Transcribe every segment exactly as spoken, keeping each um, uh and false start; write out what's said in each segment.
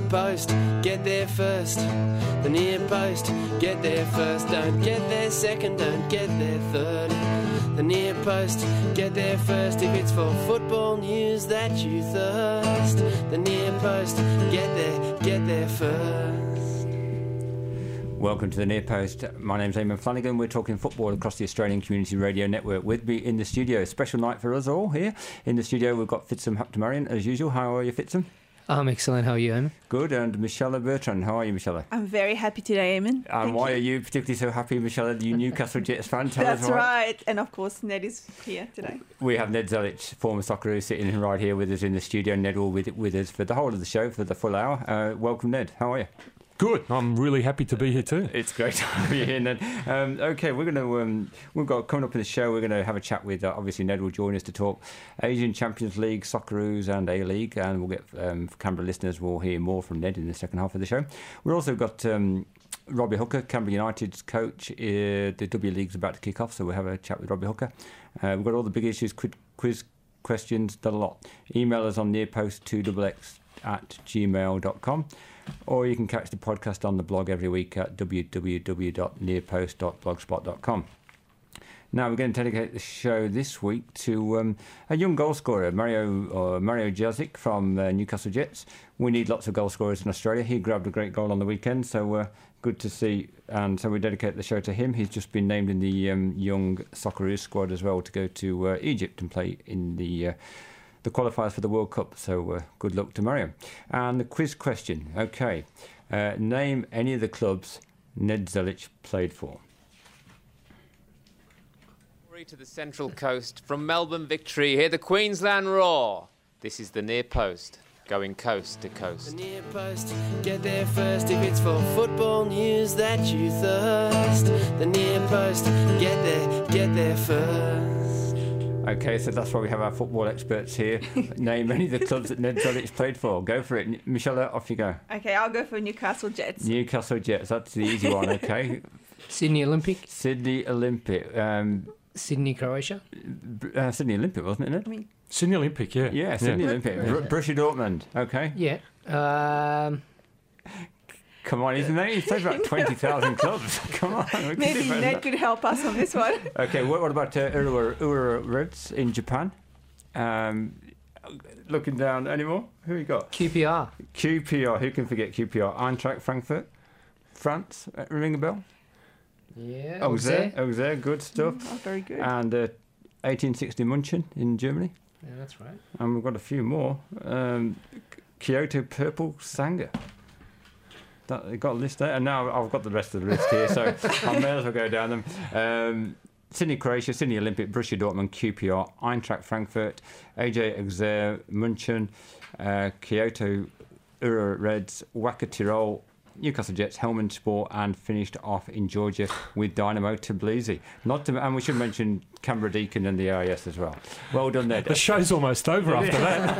post, get there first. The near post, get there first. Don't get there second, don't get there third. The near post, get there first. If it's for football news that you thirst. The near post, get there, get there first. Welcome to the Near Post. My name's Eamon Flanagan. We're talking football across the Australian Community Radio Network. With me in the studio, special night for us all here. In the studio, we've got Fitsum Haptamarian, as usual. How are you, Fitsum? I'm excellent. How are you, Eamon? Good. And Michelle Bertrand. How are you, Michelle? I'm very happy today, Eamon. And Thank why you. are you particularly so happy, Michelle? You Newcastle Jets fan? Tell That's us why. right. And of course, Ned is here today. We have Ned Zelic, former Socceroo, sitting right here with us in the studio. Ned will be with, with us for the whole of the show, for the full hour. Uh, welcome, Ned. How are you? Good. I'm really happy to be here too. It's great to have you here, Ned. Um, okay, we're going to um, we've got coming up in the show. We're going to have a chat with uh, obviously Ned will join us to talk Asian Champions League, Socceroos, and A League, and we'll get um, for Canberra listeners. We'll hear more from Ned in the second half of the show. We've also got um, Robbie Hooker, Canberra United's coach. Uh, the W League's about to kick off, so we'll have a chat with Robbie Hooker. Uh, we've got all the big issues, quiz, quiz questions, done a lot. Email us on nearpost two x x at gmail dot com. Or you can catch the podcast on the blog every week at w w w dot nearpost dot blogspot dot com. Now we're going to dedicate the show this week to um, a young goal scorer, Mario or Mario Jazic from uh, Newcastle Jets. We need lots of goal scorers in Australia. He grabbed a great goal on the weekend, so uh, good to see. And so we dedicate the show to him. He's just been named in the um, young Socceroos squad as well to go to uh, Egypt and play in the uh, the qualifiers for the World Cup, so uh, good luck to Mario. And the quiz question, okay. Uh, name any of the clubs Ned Zelic played for. To the Central Coast, from Melbourne Victory, hear the Queensland roar. This is the Near Post, going coast to coast. The near post, get there first. If it's for football news that you thirst. The near post, get there, get there first. Okay, so that's why we have our football experts here. Name any of the clubs that Ned Zelic played for. Go for it. Michelle, off you go. Okay, I'll go for Newcastle Jets. Newcastle Jets, that's the easy one, okay. Sydney Olympic. Sydney Olympic. Um, Sydney, Croatia. uh, Sydney Olympic, wasn't it, Ned? I mean, Sydney Olympic, yeah. Yeah, Sydney yeah. Olympic. Br- Borussia Dortmund, okay. Yeah. Um, Come on, isn't that? He's played about twenty thousand clubs. Come on. we can maybe do better than Ned that. could help us on this one. Okay, what, what about uh, Ura, Ura Reds in Japan? Um, looking down anymore? Who you got? Q P R. Q P R. Who can forget Q P R? Eintracht Frankfurt, France. Uh, ring a bell? Yeah. Auxerre. Auxerre. Good stuff. Oh, very good. And uh, eighteen sixty München in Germany. Yeah, that's right. And we've got a few more. Um, Kyoto Purple Sanga. That, I've got a list there, and now I've got the rest of the list here, so I may as well go down them. Um, Sydney, Croatia, Sydney Olympic, Borussia Dortmund, Q P R, Eintracht Frankfurt, A J Auxerre, München, uh, Kyoto Ura Reds, Wacker Tirol, Newcastle Jets, Helmand Sport, and finished off in Georgia with Dynamo Tbilisi. Not to, and we should mention Canberra Deakin and the A I S as well. Well done there. The show's almost over after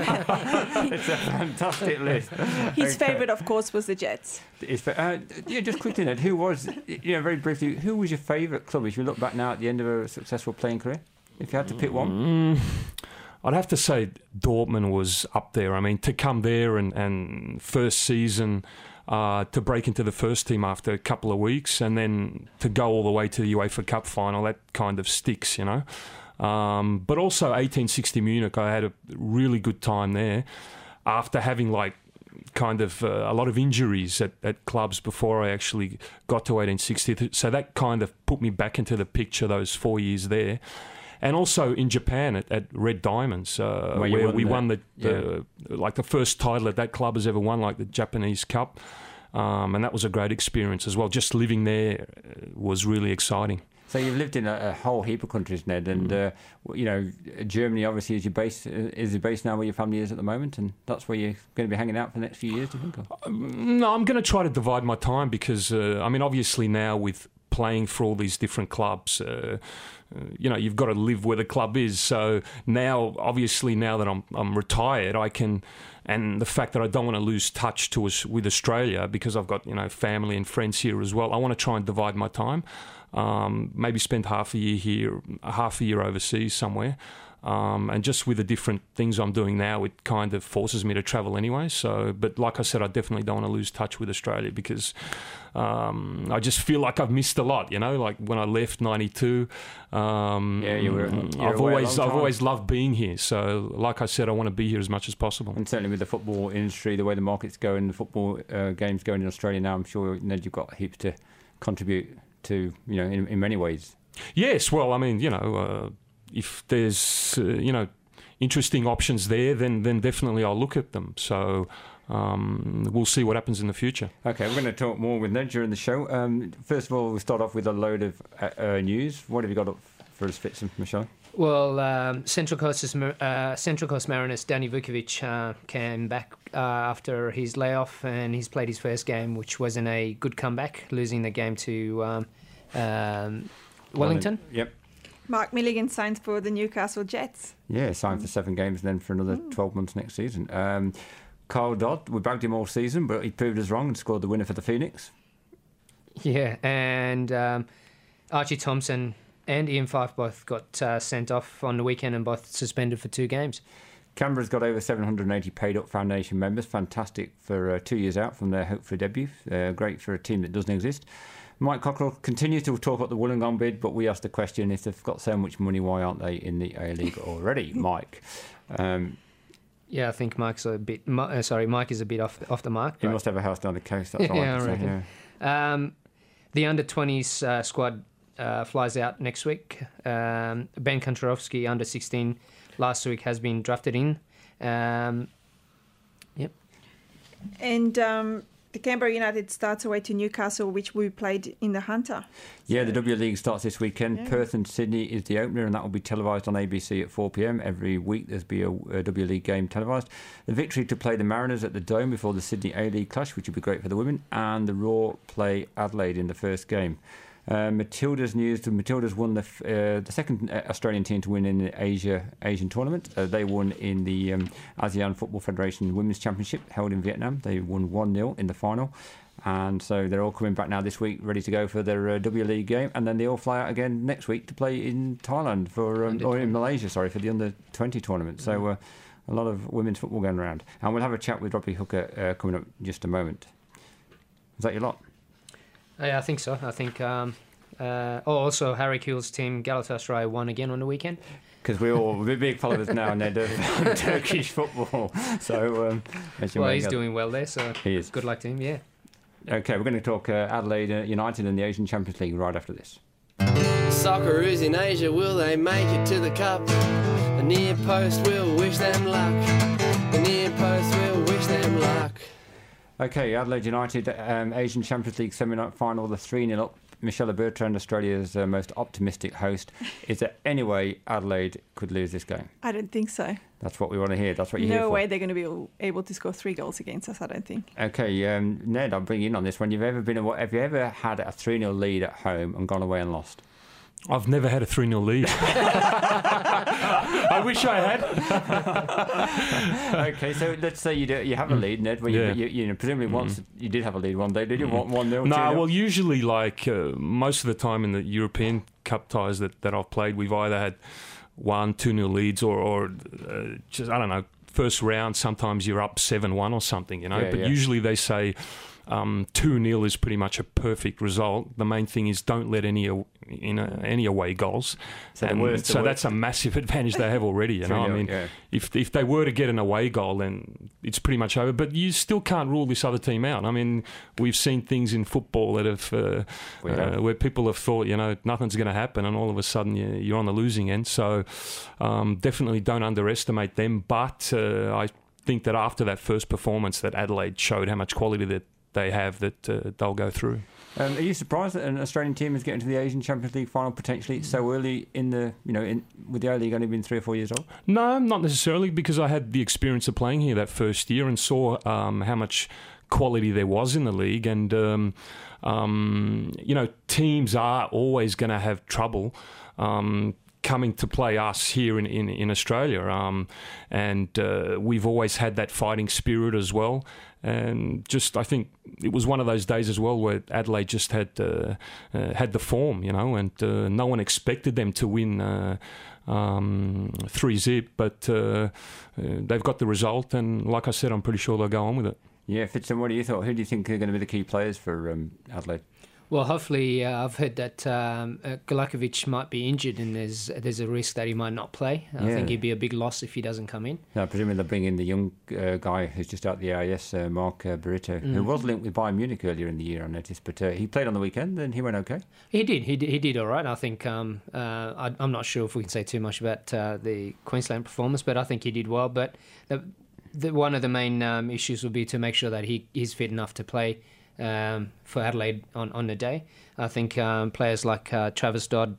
that. It's a fantastic list. His Okay. favourite, of course, was the Jets. It's, uh, yeah, just quickly, Ned, who was, you know, very briefly, who was your favourite club if you look back now at the end of a successful playing career? If you had to pick one? Mm, I'd have to say Dortmund was up there. I mean, to come there and, and first season, uh, to break into the first team after a couple of weeks, and then to go all the way to the UEFA Cup final, that kind of sticks, you know. Um, but also eighteen sixty Munich, I had a really good time there after having like kind of uh, a lot of injuries at, at clubs before I actually got to eighteen sixty. So that kind of put me back into the picture those four years there. And also in Japan at, at Red Diamonds, uh, Where where you won we the- won the, the like the first title that that club has ever won, like the Japanese Cup, um, and that was a great experience as well. Just living there was really exciting. So you've lived in a, a whole heap of countries, Ned, and uh, you know Germany obviously is your base. Is your base now where your family is at the moment, and that's where you're going to be hanging out for the next few years. Do you think? Or? Um, no, I'm going to try to divide my time because uh, I mean, obviously now with playing for all these different clubs. Uh, Uh, you know, you've got to live where the club is. So now, obviously, now that I'm I'm retired, I can, and the fact that I don't want to lose touch to us with Australia because I've got you know family and friends here as well. I want to try and divide my time. Um, maybe spend half a year here, half a year overseas somewhere. Um, and just with the different things I'm doing now, it kind of forces me to travel anyway. So, but like I said, I definitely don't want to lose touch with Australia because um, I just feel like I've missed a lot. You know, like when I left ninety-two, um, Yeah, you were- you were I've away a always, long I've time. always loved being here. So, like I said, I want to be here as much as possible. And certainly with the football industry, the way the market's going, the football uh, games going in Australia now, I'm sure, Ned, you've got heaps to contribute to, you know, in, in many ways. Yes, well, I mean, you know, uh, if there's, uh, you know, interesting options there, then then definitely I'll look at them. So um, we'll see what happens in the future. Okay, we're going to talk more with Ned during the show. Um, first of all, we'll start off with a load of uh, uh, news. What have you got up for us, Fitz and Michelle? Well, um, Central Coast uh, Central Coast Mariners Danny Vukovic uh, came back uh, after his layoff, and he's played his first game, which wasn't a good comeback, losing the game to um, um, Wellington. Yep. Mark Milligan signs for the Newcastle Jets. Yeah, signed for seven games and then for another twelve months next season. Um, Kyle Dodd, we bagged him all season, but he proved us wrong and scored the winner for the Phoenix. Yeah, and um, Archie Thompson and Ian Fife both got uh, sent off on the weekend and both suspended for two games. Canberra's got over seven hundred eighty paid-up foundation members. Fantastic for uh, two years out from their hope for a debut. Uh, great for a team that doesn't exist. Mike Cockrell continues to talk about the Wollongong bid, but we asked the question, if they've got so much money, why aren't they in the A-League already? Mike. Um, Yeah, I think Mike's a bit. Mi- Uh, sorry, Mike is a bit off off the mark. he but- must have a house down the coast, that's all Yeah, I I can say. reckon. Yeah. Um, the under twenties uh, squad uh, flies out next week. Um, Ben Koncharovsky, under sixteen, last week has been drafted in. Um, yep. And um, the Canberra United starts away to Newcastle, which we played in the Hunter. Yeah, the W League starts this weekend. Yeah. Perth and Sydney is the opener, and that will be televised on A B C at four p.m. Every week there's be a, a W League game televised. The Victory to play the Mariners at the Dome before the Sydney A-League clash, which would be great for the women, and the Raw play Adelaide in the first game. Uh, Matilda's news: the Matildas won the f- uh, the second uh, Australian team to win in the Asia Asian tournament. Uh, they won in the um, ASEAN Football Federation Women's Championship held in Vietnam. They won one nil in the final, and so they're all coming back now this week, ready to go for their uh, W League game, and then they all fly out again next week to play in Thailand for um, or in Malaysia, sorry, for the under twenty tournament. So uh, a lot of women's football going around, and we'll have a chat with Robbie Hooker uh, coming up in just a moment. Is that your lot? Yeah, I think so. I think. Um, uh, oh, also Harry Kuehl's team Galatasaray won again on the weekend. Because we're all we're big followers now, Ned, of Turkish football. So, um, as you Well, may he's gather- doing well there, so He is. good luck to him. Yeah. Okay, we're going to talk uh, Adelaide uh, United and the Asian Champions League right after this. Socceroos in Asia, will they make it to the cup? The near post will wish them luck. The near post will wish them luck. Okay, Adelaide United, um, Asian Champions League semi-final, the three nil up. Michelle Bertrand, Australia's uh, most optimistic host. Is there any way Adelaide could lose this game? I don't think so. That's what we want to hear. That's what you're here No for. way they're going to be able to score three goals against us, I don't think. Okay, um, Ned, I'll bring you in on this one. You've ever been? A, have you ever had a three nil lead at home and gone away and lost? I've never had a three nil lead. I wish I had. Okay, so let's say you do, you have a lead, Ned. Well, you, Yeah. you, you know, presumably once you did have a lead one day, did you? One one nil. No, well, usually, like uh, most of the time in the European Cup ties that, that I've played, we've either had one, two nil leads, or, or uh, just I don't know. First round, sometimes you're up seven one or something, you know. Yeah, but yeah. usually they say um, two nil is pretty much a perfect result. The main thing is don't let any aw- in a, any away goals. So the And worst- the so worst- that's a massive advantage they have already. You know, I three nil, mean, yeah. if if they were to get an away goal, then it's pretty much over. But you still can't rule this other team out. I mean, we've seen things in football that have uh, We have. uh, where people have thought, you know, nothing's going to happen, and all of a sudden you, you're on the losing end. So um, definitely don't underestimate them. But uh, I think that after that first performance, that Adelaide showed how much quality that they have, that uh, they'll go through. Um, are you surprised that an Australian team is getting to the Asian Champions League final potentially so early in the, you know, in, with the A-League only been three or four years old? No, not necessarily, because I had the experience of playing here that first year and saw um, how much quality there was in the league. And, um, um, you know, teams are always going to have trouble um, coming to play us here in, in, in Australia. Um, and uh, we've always had that fighting spirit as well. And just, I think it was one of those days as well where Adelaide just had uh, uh, had the form, you know, and uh, no one expected them to win uh, um, three zip, but uh, uh, they've got the result, and like I said, I'm pretty sure they'll go on with it. Yeah, Fitzgerald, what do you thought? Who do you think are going to be the key players for um, Adelaide? Well, hopefully, uh, I've heard that um, uh, Galakovic might be injured, and there's there's a risk that he might not play. I Yeah. think it'd be a big loss if he doesn't come in. No, presumably they'll bring in the young uh, guy who's just out the A I S, uh, Mark uh, Barito, Mm. who was linked with Bayern Munich earlier in the year, I noticed, but uh, he played on the weekend and he went okay. He did. He did, he did all right. I think. Um, uh, I, I'm not sure if we can say too much about uh, the Queensland performance, but I think he did well. But the, the, one of the main um, issues will be to make sure that he is fit enough to play um, for Adelaide on, on the day. I think um, players like uh, Travis Dodd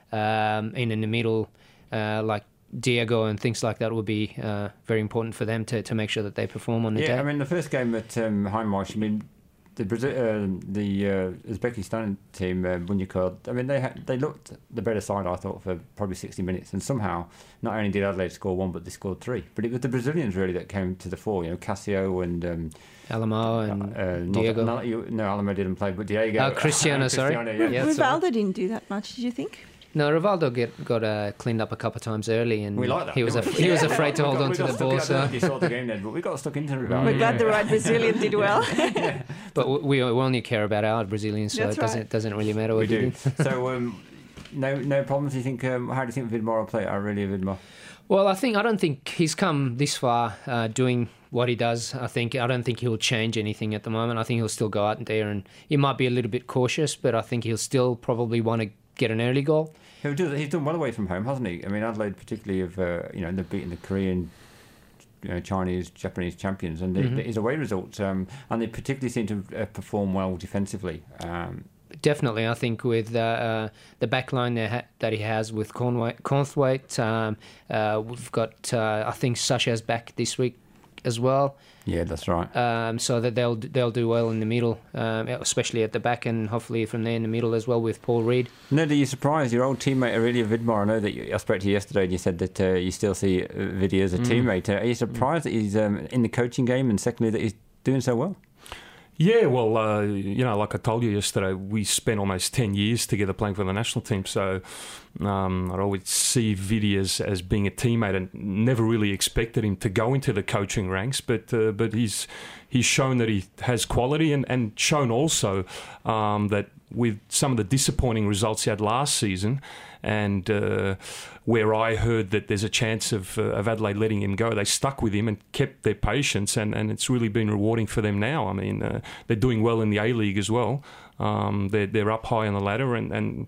um, in, in the middle, uh, like Diego and things like that, will be uh, very important for them to, to make sure that they perform on the yeah, day. I mean, the first game at um, Hindmarsh, I mean, the Brazil, uh, the uh, Uzbekistan team, uh, Bunyakod, I mean, they had, they looked the better side, I thought, for probably sixty minutes. And somehow, not only did Adelaide score one, but they scored three. But it was the Brazilians, really, that came to the fore. You know, Cassio and... Um, Alamo and uh, not, Diego. Not, you, no, Alamo didn't play, but Diego. Uh, Cristiano, sorry. Cristiano, yeah. Yeah, that's all right. Rivaldo didn't do that much, did you think? No, Rivaldo get, got uh, cleaned up a couple of times early, and We like that. he was don't af- we? he was Yeah. afraid to We hold got- on we to got the stuck- ball. I don't know So, if you saw the game then, but we got stuck into Rivaldo. We're glad the right Brazilian did well. but we, we only care about our Brazilians, so That's it doesn't right. doesn't really matter what We you do. So, um, no, no problems. You think? Um, how do you think Vidmar will play? Aurelia Vidmar. Well, I think I don't think he's come this far uh, doing what he does. I think I don't think he'll change anything at the moment. I think he'll still go out there, and he might be a little bit cautious, but I think he'll still probably want to get an early goal. He'll do, he's done well away from home, hasn't he? I mean, Adelaide, particularly, of uh, you know, they've beaten the Korean, you know, Chinese, Japanese champions, and Mhm. they, his away results, um, and they particularly seem to uh, perform well defensively. Um, Definitely, I think with uh, uh, the back line that, ha- that he has with Cornwait, Cornthwaite, um, uh, we've got, uh, I think, Sasha's back this week as well. yeah, that's right. Um, so that they'll they'll do well in the middle, um, especially at the back, and hopefully from there in the middle as well with Paul Reed. Ned, are you surprised? Your old teammate Aurelia Vidmar, I know that you, I spoke to you yesterday and you said that uh, you still see uh, Vidya as a Mm. teammate. Uh, are you surprised that he's um, in the coaching game, and secondly that he's doing so well? Yeah, well, uh, you know, like I told you yesterday, we spent almost ten years together playing for the national team. So um, I'd always see Vidi as, as being a teammate, and never really expected him to go into the coaching ranks. But uh, but he's he's shown that he has quality, and, and shown also um, that with some of the disappointing results he had last season, and uh, where I heard that there's a chance of, uh, of Adelaide letting him go, they stuck with him and kept their patience, and, and it's really been rewarding for them now. I mean, uh, they're doing well in the A-League as well. Um, they're, they're up high on the ladder, and, and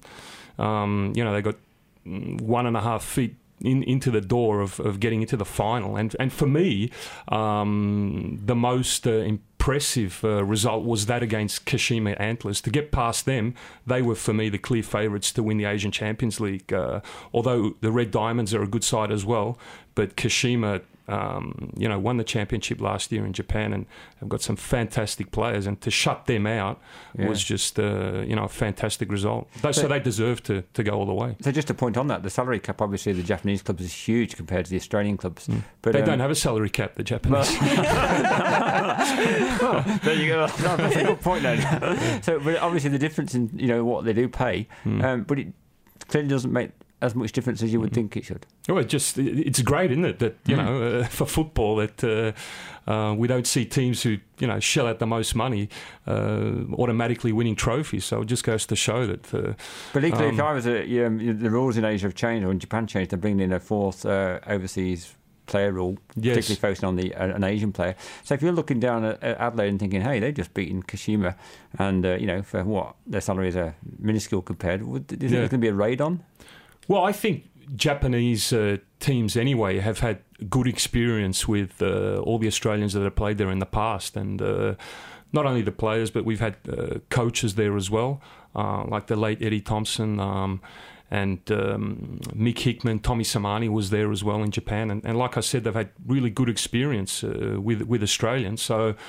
um, you know, they got one and a half feet In, into the door of, of getting into the final. And and for me, um, the most uh, impressive uh, result was that against Kashima Antlers. To get past them, they were, for me, the clear favourites to win the Asian Champions League. Uh, although the Red Diamonds are a good side as well, but Kashima, um, you know, won the championship last year in Japan, and have got some fantastic players. And to shut them out Yeah. was just, uh, you know, a fantastic result. So, so they deserve to, to go all the way. So just a point on that, the salary cap, obviously, the Japanese clubs is huge compared to the Australian clubs. Mm. But They um, don't have a salary cap, the Japanese. well, there you go. No, that's a good point then. So, but obviously, the difference in you know what they do pay, Mm. um, but it clearly doesn't make as much difference as you would Mm. think it should. Well, it just it's great, isn't it? That you Mm. know, uh, for football, that uh, uh, we don't see teams who you know shell out the most money uh, automatically winning trophies. So it just goes to show that. Uh, But equally, if Um, I was a, you know, the rules in Asia have changed, or in Japan changed, they're bringing in a fourth uh, overseas player rule, yes, particularly focusing on the uh, an Asian player. So if you're looking down at, at Adelaide and thinking, hey, they've just beaten Kashima, and uh, you know, for what their salaries are minuscule compared, would, do you think Yeah. there's going to be a raid on? well, I think Japanese uh, teams anyway have had good experience with uh, all the Australians that have played there in the past, and uh, not only the players, but we've had uh, coaches there as well, uh, like the late Eddie Thompson. Um, And um, Mick Hickman, Tommy Samani was there as well in Japan. And, and like I said, they've had really good experience uh, with with Australians. So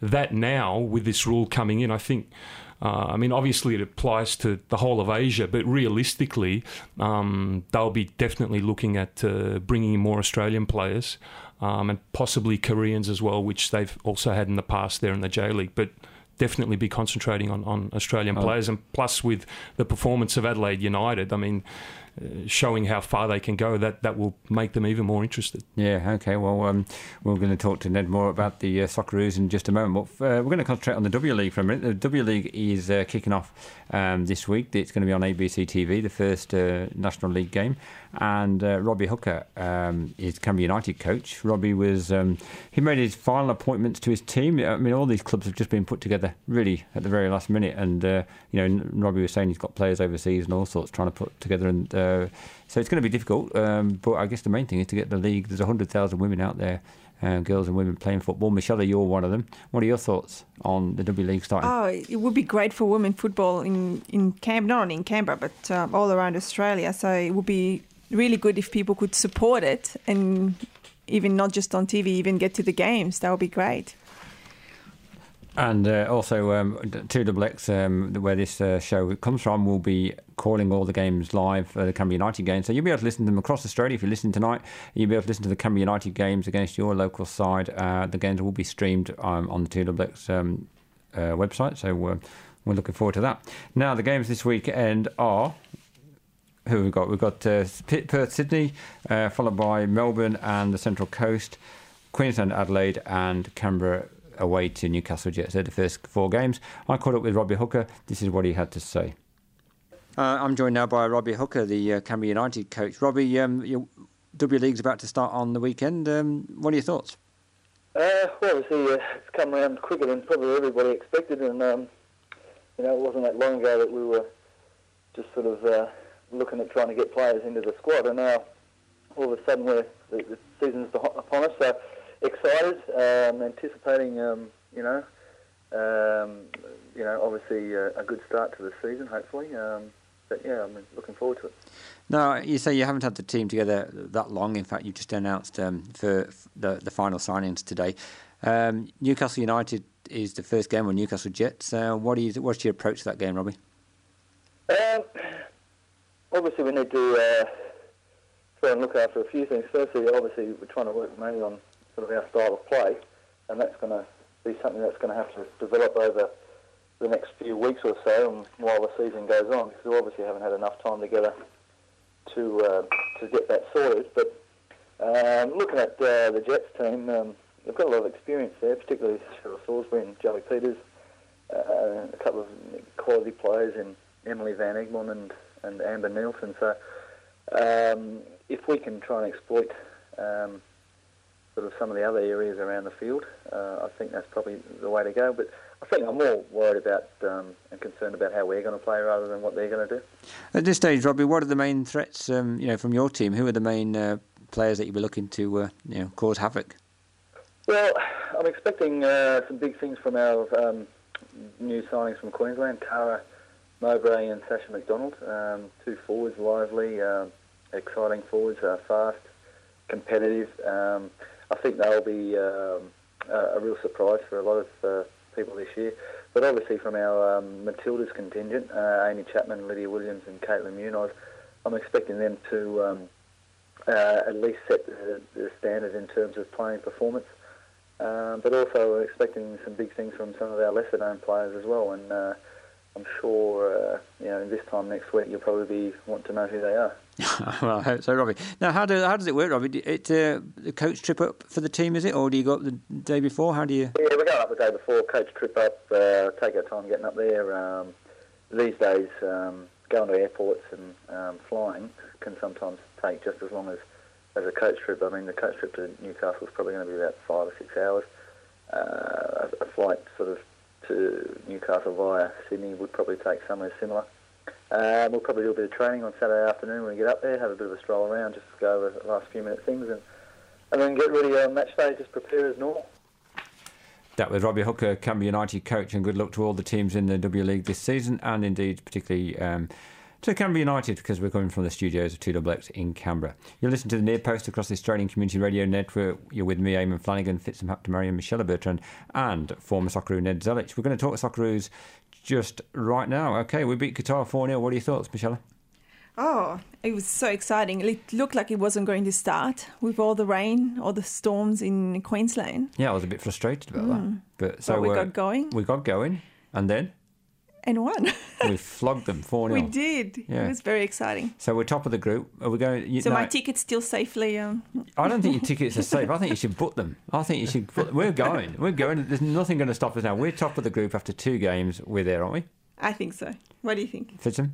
that now, with this rule coming in, I think, uh, I mean, obviously it applies to the whole of Asia, but realistically, um, they'll be definitely looking at uh, bringing in more Australian players um, and possibly Koreans as well, which they've also had in the past there in the J-League. But definitely be concentrating on, on Australian oh. players. And plus with the performance of Adelaide United, I mean, uh, showing how far they can go, that, that will make them even more interested. Yeah, okay. Well, um, we're going to talk to Ned more about the uh, Socceroos in just a moment. But uh, we're going to concentrate on the W League for a minute. The W League is uh, kicking off um, this week. It's going to be on A B C T V, the first uh, National League game. And uh, Robbie Hooker um, is Canberra United coach. Robbie was um, he made his final appointments to his team. I mean, all these clubs have just been put together really at the very last minute. And uh, you know, Robbie was saying he's got players overseas and all sorts trying to put together. And uh, so it's going to be difficult. Um, but I guess the main thing is to get the league. There's a hundred thousand women out there, uh, girls and women playing football. Michelle, you're one of them. What are your thoughts on the W League starting? Oh, it would be great for women football in in Canberra, not only in Canberra but um, all around Australia. So it would be really good if people could support it, and even not just on T V, even get to the games. That would be great. And uh, also, um, two X X, um, where this uh, show comes from, will be calling all the games live for the Canberra United games. So you'll be able to listen to them across Australia. If you're listening tonight, you'll be able to listen to the Canberra United games against your local side. Uh, the games will be streamed um, on the two X X um, uh, website. So we're, we're looking forward to that. Now, the games this weekend are... Who have we got? We've got uh, Perth, Sydney, uh, followed by Melbourne and the Central Coast, Queensland, Adelaide, and Canberra away to Newcastle Jets. They're the first four games. I caught up with Robbie Hooker. This is what he had to say. Uh, I'm joined now by Robbie Hooker, the uh, Canberra United coach. Robbie, um, your W League's about to start on the weekend. Um, what are your thoughts? Uh, well, obviously, uh, it's come around quicker than probably everybody expected, and um, you know, it wasn't that long ago that we were just sort of uh, looking at trying to get players into the squad, and now all of a sudden we're, the, the season's upon us. So excited, um, anticipating, um, you know, um, you know, obviously uh, a good start to the season, hopefully. Um, but yeah, I'm looking forward to it. Now, you say you haven't had the team together that long. In fact, you've just announced um, for the, the final signings today. Um, Newcastle United is the first game on Newcastle Jets. Uh, what do you? What's your approach to that game, Robbie? Um, obviously, we need to uh, try and look after a few things. Firstly, obviously, we're trying to work mainly on sort of our style of play, and that's going to be something that's going to have to develop over the next few weeks or so, and while the season goes on, because we obviously haven't had enough time together to uh, to get that sorted. But um, looking at uh, the Jets team, um, they've got a lot of experience there, particularly Cheryl Salisbury and Joey Peters, uh, a couple of quality players in Emily Van Egmond and, and Amber Nielsen. So um, if we can try and exploit um, sort of some of the other areas around the field, uh, I think that's probably the way to go. But I think I'm more worried about um, and concerned about how we're going to play rather than what they're going to do. At this stage, Robbie, what are the main threats? Um, you know, from your team, who are the main uh, players that you'll be looking to, uh, you know, cause havoc? Well, I'm expecting uh, some big things from our um, new signings from Queensland, Cara Mowbray and Sasha McDonald. Um, two forwards, lively, uh, exciting forwards, uh, fast, competitive. Um, I think they'll be um, a, a real surprise for a lot of uh, people this year. But obviously from our um, Matildas contingent, uh, Amy Chapman, Lydia Williams and Caitlin Munoz, I'm expecting them to um, uh, at least set the, the standard in terms of playing performance. Um, but also we're expecting some big things from some of our lesser known players as well. And uh, I'm sure, uh, you know, this time next week you'll probably be want to know who they are. Well, I hope so, Robbie. Now, how, do, how does it work, Robbie? It uh, the coach trip up for the team, is it? Or do you go up the day before? How do you... Yeah, we're going up the day before, coach trip up, uh, take our time getting up there. Um, these days, um, going to airports and um, flying can sometimes take just as long as, as a coach trip. I mean, the coach trip to Newcastle is probably going to be about five or six hours. Uh, a, a flight sort of to Newcastle via Sydney would probably take somewhere similar. Uh, we'll probably do a bit of training on Saturday afternoon when we get up there, have a bit of a stroll around, just go over the last few minute things, and, and then get ready on match day, just prepare as normal. That was Robbie Hooker, Canberra United coach, and good luck to all the teams in the W League this season, and indeed particularly um, to Canberra United, because we're coming from the studios of two X X in Canberra. You're listening to the Near Post across the Australian Community Radio Network. You're with me, Eamon Flanagan, Fitzham Haptamari and Michelle Bertrand, and former Socceroo Ned Zelic. We're going to talk Socceroos just right now. Okay, we beat Qatar four nil. What are your thoughts, Michelle? Oh, it was so exciting. It looked like it wasn't going to start with all the rain, all the storms in Queensland. Yeah, I was a bit frustrated about mm. that. But so but we uh, got going. We got going, and then? And won. We flogged them four nil. We did. Yeah. It was very exciting. So we're top of the group. Are we going? You, so no, my ticket's still safely. Um... I don't think your tickets are safe. I think you should book them. I think you should. Book, we're going. We're going. There's nothing going to stop us now. We're top of the group after two games. We're there, aren't we? I think so. What do you think? Fitzham?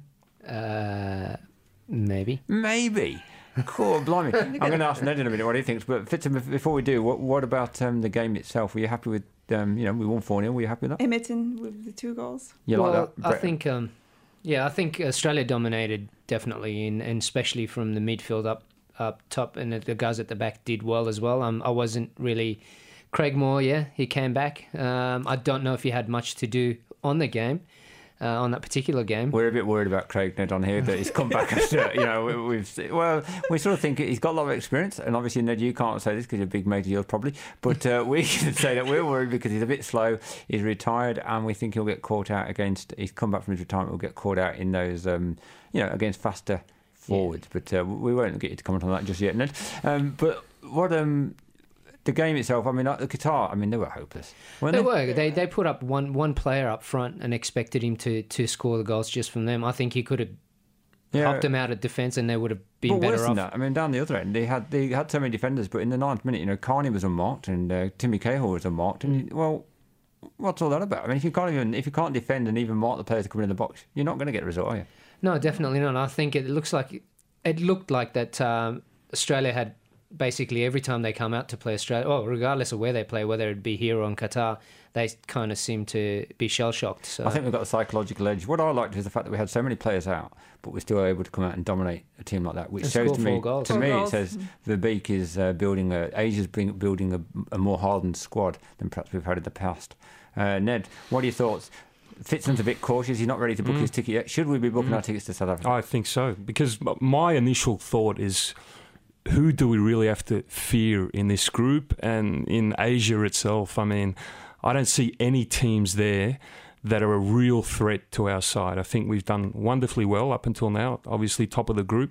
Uh, maybe. Maybe. Cool, blimey. I'm going to ask Ned in a minute what he thinks. But Fitzham, before we do, what, what about um, the game itself? Were you happy with? Um, you know, we won four nil. Were you happy with that? Emerton with the two goals. You well, like that? I think, um, yeah, I think Australia dominated definitely, in, and especially from the midfield up up top, and the guys at the back did well as well. Um, I wasn't really Craig Moore. Yeah, he came back. Um, I don't know if he had much to do on the game. Uh, on that particular game. We're a bit worried about Craig Ned on here, that he's come back after, you know, we, we've, well, we sort of think he's got a lot of experience, and obviously, Ned, you can't say this because you're a big mate of yours probably, but uh, we can say that we're worried because he's a bit slow, he's retired, and we think he'll get caught out against, he's come back from his retirement, will get caught out in those, um, you know, against faster forwards, yeah. but uh, we won't get you to comment on that just yet, Ned. Um, but what... um. The game itself, I mean, like the Qatar, I mean, they were hopeless. Weren't they, they were. They they put up one one player up front and expected him to, to score the goals just from them. I think he could have yeah. helped them out at defence, and they would have been but better worse off. Than that, I mean, down the other end, they had they had so many defenders, but in the ninth minute, you know, Carney was unmarked and uh, Timmy Cahill was unmarked, and well, what's all that about? I mean, if you can't even if you can't defend and even mark the players coming in the box, you're not going to get a result, are you? No, definitely not. I think it looks like it looked like that um, Australia had. Basically, every time they come out to play Australia, well, regardless of where they play, whether it be here or in Qatar, they kind of seem to be shell-shocked. So. I think we've got a psychological edge. What I liked is the fact that we had so many players out, but we're still able to come out and dominate a team like that, which and shows to me, goals. to four me, goals. it says Verbeek is uh, building a, Asia's building a, a more hardened squad than perhaps we've had in the past. Uh, Ned, what are your thoughts? Fitzham's a bit cautious. He's not ready to book mm. his ticket yet. Should we be booking mm. our tickets to South Africa? I think so, because my initial thought is, who do we really have to fear in this group and in Asia itself? I mean, I don't see any teams there that are a real threat to our side. I think we've done wonderfully well up until now, obviously top of the group.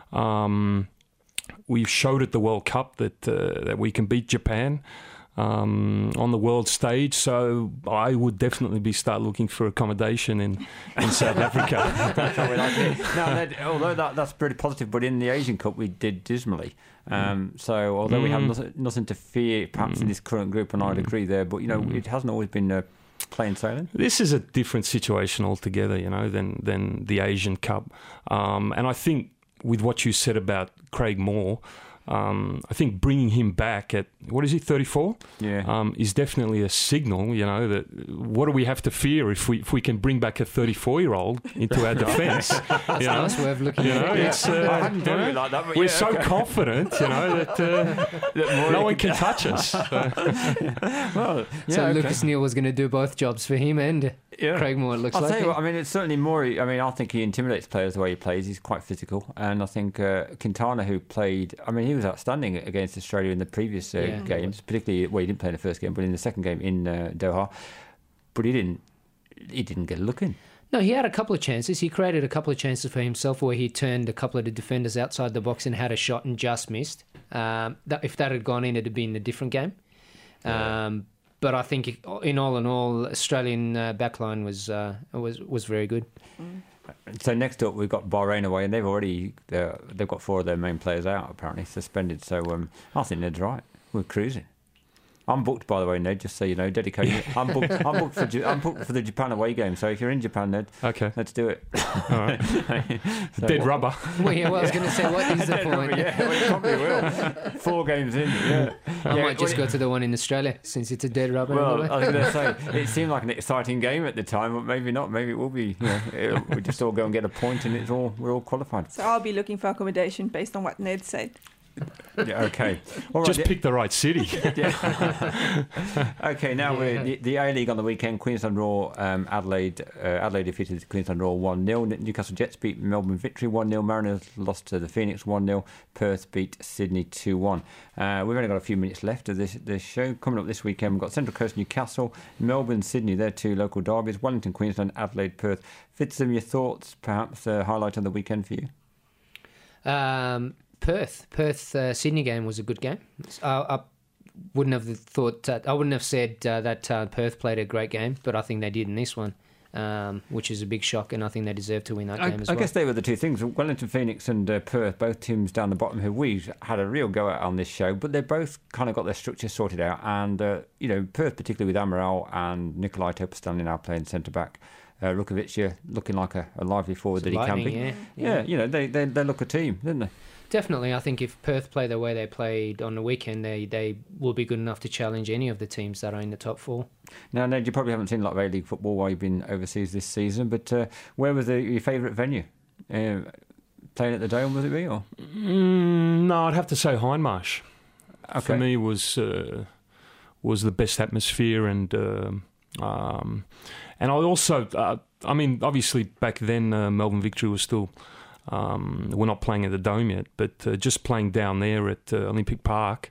Um, we've showed at the World Cup that uh, that we can beat Japan um, on the world stage, so I would definitely be start looking for accommodation in, in South Africa. That's how we like it. Now, Ned, although that, that's pretty positive, but in the Asian Cup we did dismally. Um, so although mm. we have nothing, nothing to fear perhaps mm. in this current group, and I'd agree there, but you know, mm. it hasn't always been uh, plain sailing. This is a different situation altogether, you know, than, than the Asian Cup. Um, and I think with what you said about Craig Moore, Um, I think bringing him back at, what is he, thirty-four? Yeah. Um, is definitely a signal, you know, that what do we have to fear if we if we can bring back a thirty-four-year-old into our defence? That's you know? a nice way of looking you at know, it. Yeah. It's, uh, I hadn't done it like that, but we're yeah, so okay. confident, you know, that, uh, that no one can touch us. So. Well, yeah, so okay. Lucas Neal was going to do both jobs for him and yeah. Craig Moore, it looks I'll like. tell you it. what, I mean, it's certainly more, I mean, I think he intimidates players the way he plays. He's quite physical. And I think uh, Quintana, who played, I mean, he was outstanding against Australia in the previous uh, Yeah. games, particularly, well, he didn't play in the first game, but in the second game in uh, Doha. But he didn't, he didn't get a look in. No, he had a couple of chances. He created a couple of chances for himself where he turned a couple of the defenders outside the box and had a shot and just missed. Um, that, if that had gone in, it'd have been a different game. Yeah. Um, but I think, in all in all, Australian uh, backline was uh, was was very good. Mm. So next up, we've got Bahrain away, and they've already uh, they've got four of their main players out apparently suspended. So um, I think Ned's right. We're cruising. I'm booked, by the way, Ned. Just so you know, dedicated. I'm booked. I'm booked for. I'm booked for the Japan away game. So if you're in Japan, Ned, okay, let's do it. All right. So, dead rubber. Well, yeah, well, I was going to say, what is the Dead point? rubber, yeah, we probably will. Four games in. Yeah. I yeah, might just well, go to the one in Australia since it's a dead rubber. Well, anyway. I was going to say it seemed like an exciting game at the time, but maybe not. Maybe it will be. You know, it, we just all go and get a point, and it's all we're all qualified. So I'll be looking for accommodation based on what Ned said. Yeah, okay. All right, Just the- pick the right city. Yeah. Okay, now Yeah. we're the, the A-League on the weekend. Queensland Roar, um, Adelaide, uh, Adelaide defeated Queensland Roar one nil. Newcastle Jets beat Melbourne Victory one nil. Mariners lost to the Phoenix one nil. Perth beat Sydney two one. Uh, we've only got a few minutes left of this, this show. Coming up this weekend, we've got Central Coast Newcastle, Melbourne Sydney. They're two local derbies. Wellington Queensland, Adelaide Perth. Fitzum, your thoughts, perhaps, uh, highlight on the weekend for you? Um, Perth, Perth uh, Sydney game was a good game. I, I wouldn't have thought that, I wouldn't have said uh, that uh, Perth played a great game, but I think they did in this one, um, which is a big shock, and I think they deserve to win that I, game as I well. guess they were the two things. Wellington Phoenix and uh, Perth, both teams down the bottom who we had a real go at on this show, but they both kind of got their structure sorted out. And, uh, you know, Perth, particularly with Amaral and Nikolai Topstanley now playing centre back. Uh, Rukovic looking like a, a lively forward that he can be. Yeah, Yeah, you know, they, they, they look a team, didn't they? Definitely. I think if Perth play the way they played on the weekend, they, they will be good enough to challenge any of the teams that are in the top four. Now, Ned, you probably haven't seen a lot of A-League football while you've been overseas this season, but uh, where was the, your favourite venue? Uh, playing at the Dome, was it be? Or? Mm, no, I'd have to say Hindmarsh. Okay. For me, was uh, was the best atmosphere, and uh, um, and I also, uh, I mean, obviously back then uh, Melbourne Victory was still. Um, we're not playing at the Dome yet, but uh, just playing down there at uh, Olympic Park,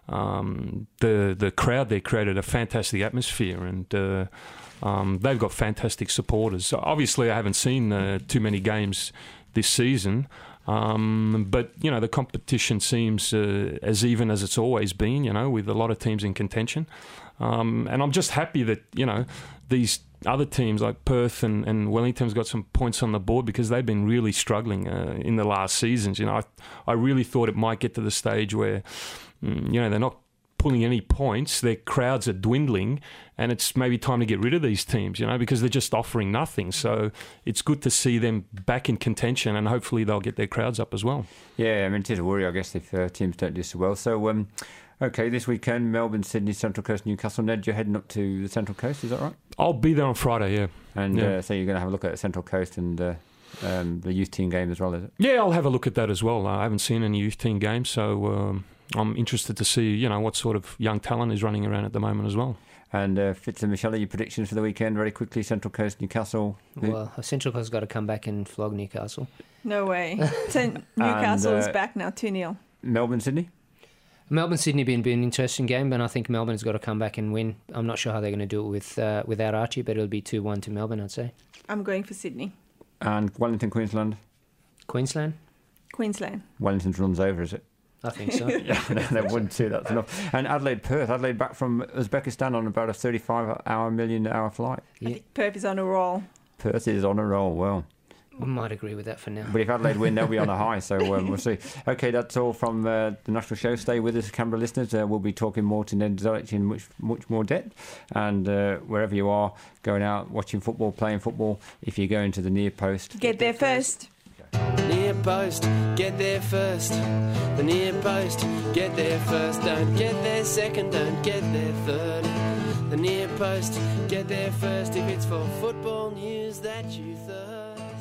um, the the crowd there created a fantastic atmosphere, and uh, um, they've got fantastic supporters. So obviously, I haven't seen uh, too many games this season, um, but you know the competition seems uh, as even as it's always been. You know, with a lot of teams in contention, um, and I'm just happy that you know these. Other teams like Perth and, and Wellington's got some points on the board because they've been really struggling uh, in the last seasons. You know, I, I really thought it might get to the stage where, mm, you know, they're not pulling any points, their crowds are dwindling, and it's maybe time to get rid of these teams, you know, because they're just offering nothing. So it's good to see them back in contention, and hopefully they'll get their crowds up as well. Yeah, I mean, it is a worry, I guess, if uh, teams don't do so well. So, um, okay, this weekend, Melbourne, Sydney, Central Coast, Newcastle. Ned, you're heading up to the Central Coast, is that right? I'll be there on Friday, yeah. And Yeah. uh, so you're going to have a look at Central Coast and uh, um, the youth team game as well, is it? Yeah, I'll have a look at that as well. I haven't seen any youth team games, so um, I'm interested to see, you know, what sort of young talent is running around at the moment as well. And uh, Fitz and Michelle, your predictions for the weekend, very quickly. Central Coast, Newcastle. Who- Well, Central Coast got to come back and flog Newcastle. No way. Ten, Newcastle And, is uh, back now, two nil. Melbourne, Sydney. Melbourne Sydney been been an interesting game, but I think Melbourne's got to come back and win. I'm not sure how they're going to do it with uh, without Archie, but it'll be two one to Melbourne, I'd say. I'm going for Sydney. And Wellington, Queensland. Queensland, Queensland. Wellington runs over, is it? I think so. Yeah, they wouldn't do that's enough. And Adelaide, Perth. Adelaide back from Uzbekistan on about a thirty-five hour, million hour flight. Yeah. I think Perth is on a roll. Perth is on a roll. Well. I might agree with that for now. But if Adelaide win, they'll be on a high, so um, we'll see. Okay, that's all from uh, the National Show. Stay with us, Canberra listeners. Uh, we'll be talking more to Ned Zolich in much, much more depth. And uh, wherever you are, going out, watching football, playing football, if you're going to the near post, Get there first. Near post, get there first. The near post, get there first. Don't get there second, don't get there third. The near post, get there first. If it's for football news that you thirst.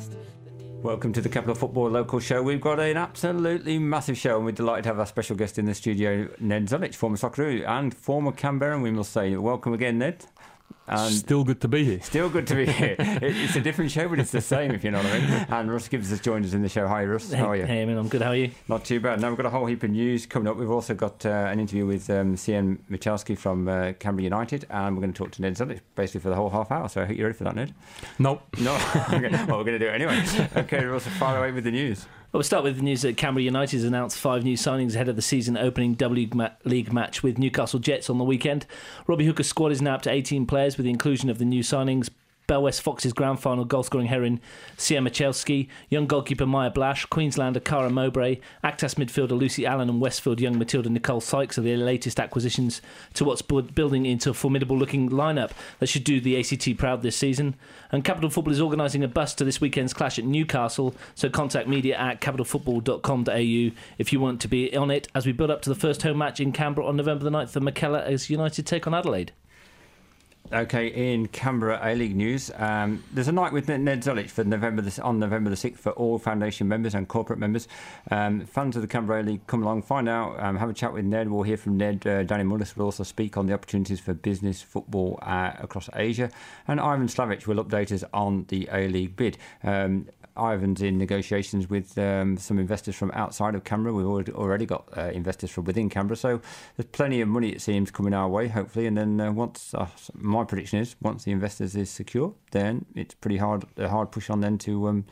welcome to the Capital Football Local Show. We've got an absolutely massive show, and we're delighted to have our special guest in the studio, Ned Zolich, former Socceroo and former Canberran, we must say. Welcome again, Ned. And Still good to be here. still good to be here. It, it's a different show, but it's the same, if you know what I mean. And Russ Gibbs has joined us in the show. Hi, Russ. How are you? Hey, I mean, I'm good. How are you? Not too bad. Now we've got a whole heap of news coming up. We've also got uh, an interview with um, C N Michalski from uh, Canberra United, and we're going to talk to Ned Zolich basically for the whole half hour. So I hope you're ready for that, Ned. Nope. No? Okay. Well, we're going to do it anyway. Okay, Russ, fire away with the news. Well, we'll start with the news that Canberra United has announced five new signings ahead of the season opening W League match with Newcastle Jets on the weekend. Robbie Hooker's squad is now up to eighteen players with the inclusion of the new signings. Belwest Fox's grand final goal-scoring heroine Sia Michalski, young goalkeeper Maya Blash, Queenslander Cara Mowbray, Actas midfielder Lucy Allen and Westfield young Matilda Nicole Sykes are the latest acquisitions to what's building into a formidable-looking lineup that should do the A C T proud this season. And Capital Football is organising a bus to this weekend's clash at Newcastle, so contact media at capital football dot com dot a u if you want to be on it as we build up to the first home match in Canberra on November the ninth for Mackellar as United take on Adelaide. Okay, in Canberra A-League news, um, there's a night with Ned Zulich for November the, on November the sixth for all Foundation members and corporate members. Um, fans of the Canberra A-League, come along, find out, um, have a chat with Ned. We'll hear from Ned. Uh, Danny Mullis will also speak on the opportunities for business football uh, across Asia. And Ivan Slavic will update us on the A-League bid. Um, Ivan's in negotiations with um, some investors from outside of Canberra. We've already, already got uh, investors from within Canberra, so there's plenty of money, it seems, coming our way, hopefully. And then uh, once, uh, my prediction is, once the investors is secure, then it's pretty hard, a hard push on them to um,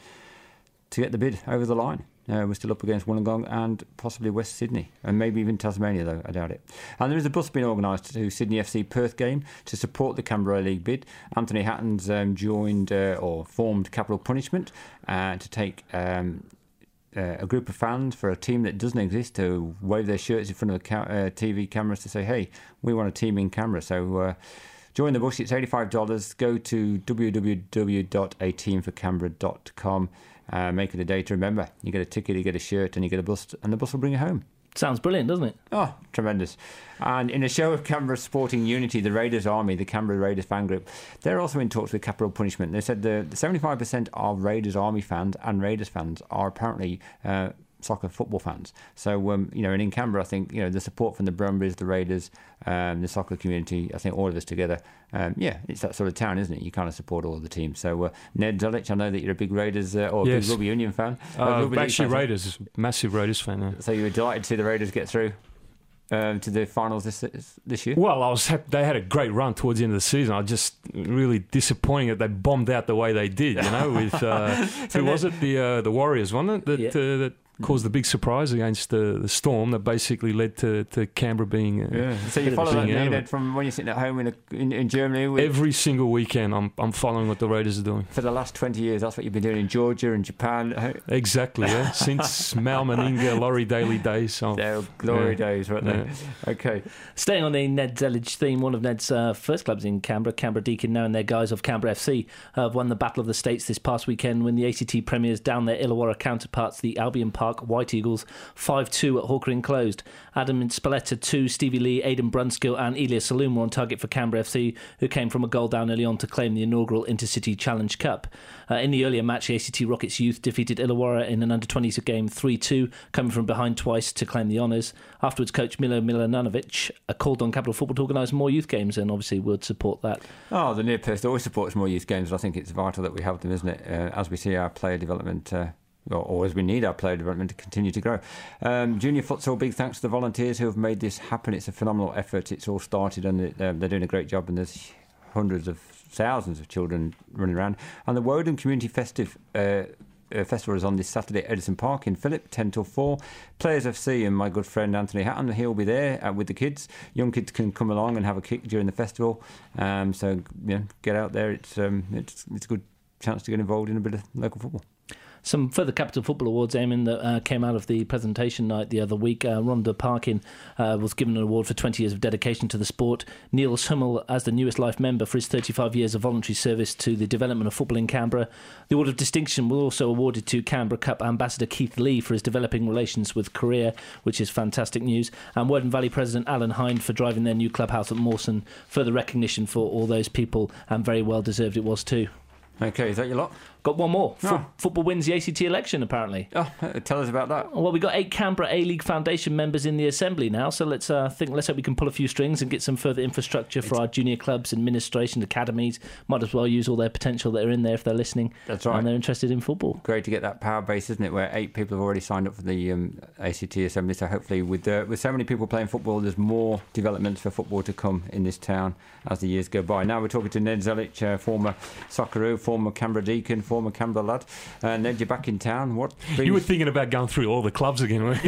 to get the bid over the line. Uh, we're still up against Wollongong and possibly West Sydney, and maybe even Tasmania, though, I doubt it. And there is a bus being organised to Sydney F C Perth game to support the Canberra League bid. Anthony Hatton's um, joined uh, or formed Capital Punishment uh, to take um, uh, a group of fans for a team that doesn't exist to wave their shirts in front of the ca- uh, T V cameras to say, hey, we want a team in Canberra. So uh, join the bus, it's eighty-five dollars. Go to w w w dot a team for canberra dot com. Uh, make it a day to remember. You get a ticket, you get a shirt, and you get a bus, and the bus will bring you home. Sounds brilliant, doesn't it? Oh, tremendous. And in a show of Canberra sporting unity, the Raiders Army, the Canberra Raiders fan group, they're also in talks with Capital Punishment. They said the, the seventy-five percent of Raiders Army fans and Raiders fans are apparently uh, soccer football fans. So, um, you know, and in Canberra, I think, you know, the support from the Brumbies, the Raiders, um, the soccer community, I think all of us together, um, yeah, it's that sort of town, isn't it? You kind of support all of the teams. So, uh, Ned Zulich, I know that you're a big Raiders uh, or yes. big Rugby Union fan. Uh, uh, Rugby actually, fan. Raiders, massive Raiders fan. Yeah. So you were delighted to see the Raiders get through um, to the finals this this year? Well, I was happy. They had a great run towards the end of the season. I was just really disappointing that they bombed out the way they did. You know, with uh, who was it? The uh, the Warriors, wasn't it? That yeah. uh, that. caused the big surprise against the, the Storm that basically led to, to Canberra being. Uh, yeah. So you follow that, Ned, from when you're sitting at home in a, in, in Germany? With Every single weekend, I'm I'm following what the Raiders are doing. For the last twenty years, that's what you've been doing in Georgia and Japan. Exactly, yeah. Since Mal Meninga, Laurie Daly days. So, They're glory yeah. days, weren't they? Yeah. Okay. Staying on the Ned Zulich theme, one of Ned's uh, first clubs in Canberra, Canberra Deakin, now in their guise of Canberra F C, have won the Battle of the States this past weekend when the A C T Premiers down their Illawarra counterparts, the Albion Park White Eagles, five two at Hawker Enclosed. Adam Spalletta two, Stevie Lee, Aidan Brunskill and Elia Saloon were on target for Canberra F C, who came from a goal down early on to claim the inaugural Intercity Challenge Cup. Uh, in the earlier match, the A C T Rockets Youth defeated Illawarra in an under twenties game three two, coming from behind twice to claim the honours. Afterwards, coach Milo Milanovic uh, called on Capital Football to organise more youth games, and obviously would support that. Oh, the Near Perth always supports more youth games. I think it's vital that we have them, isn't it? Uh, as we see our player development uh, or as we need our player development to continue to grow. Um, junior futsal, big thanks to the volunteers who have made this happen. It's a phenomenal effort. It's all started and it, um, they're doing a great job, and there's hundreds of thousands of children running around. And the Woden Community Festive uh, uh, Festival is on this Saturday at Edison Park in Phillip, ten till four. Players F C and my good friend Anthony Hatton, he'll be there uh, with the kids. Young kids can come along and have a kick during the festival. Um, so, you know, get out there. It's, um, it's, it's a good chance to get involved in a bit of local football. Some further Capital Football Awards, Eamon, that uh, came out of the presentation night the other week. Uh, Rhonda Parkin uh, was given an award for twenty years of dedication to the sport. Neil Hummel as the newest life member for his thirty-five years of voluntary service to the development of football in Canberra. The Award of Distinction was also awarded to Canberra Cup ambassador Keith Lee for his developing relations with Korea, which is fantastic news. And Woden Valley President Alan Hind for driving their new clubhouse at Mawson. Further recognition for all those people, and very well deserved it was too. Okay, is that your lot? Got one more. Oh. Fo- football wins the A C T election, apparently. Oh, tell us about that. Well, we've got eight Canberra A-League Foundation members in the Assembly now, so let's uh, think. Let's hope we can pull a few strings and get some further infrastructure for it's... our junior clubs, administration, academies. Might as well use all their potential that are in there if they're listening. That's right. And they're interested in football. Great to get that power base, isn't it, where eight people have already signed up for the um, A C T Assembly, so hopefully with uh, with so many people playing football, there's more developments for football to come in this town as the years go by. Now we're talking to Ned Zulich, uh, former Socceroo, former Canberra Deacon, former Canberra lad. Uh, Ned, you're back in town. What brings... You were thinking about going through all the clubs again, weren't you?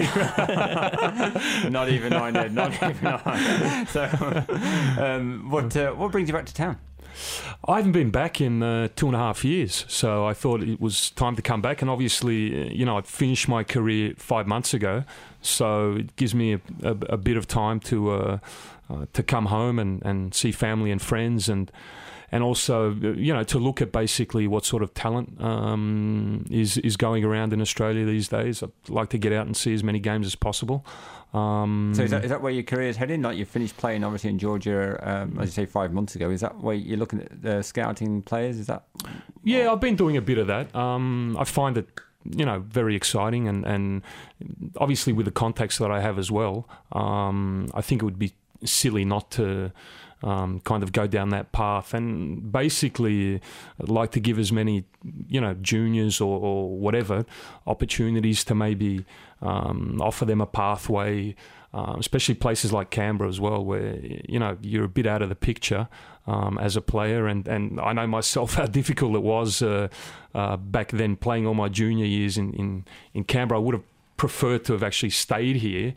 Not even I, Ned. Not even I. So, um, what uh, what brings you back to town? I haven't been back in uh, two and a half years, so I thought it was time to come back. And obviously, you know, I'd finished my career five months ago, so it gives me a, a, a bit of time to uh, uh, to come home and, and see family and friends and. and also, you know, to look at basically what sort of talent um, is is going around in Australia these days. I'd like to get out and see as many games as possible. Um, so is that, is that where your career is heading? Like you finished playing obviously in Georgia, um, as you say, five months ago. Is that where you're looking at the scouting players? Is that? Yeah, I've been doing a bit of that. Um, I find it, you know, very exciting, and, and obviously with the contacts that I have as well, um, I think it would be silly not to um, kind of go down that path. And basically, I'd like to give as many, you know, juniors or, or whatever opportunities to maybe um, offer them a pathway. Um, especially places like Canberra as well, where, you know, you're a bit out of the picture um, as a player. And, and I know myself how difficult it was uh, uh, back then playing all my junior years in, in, in Canberra. I would have preferred to have actually stayed here,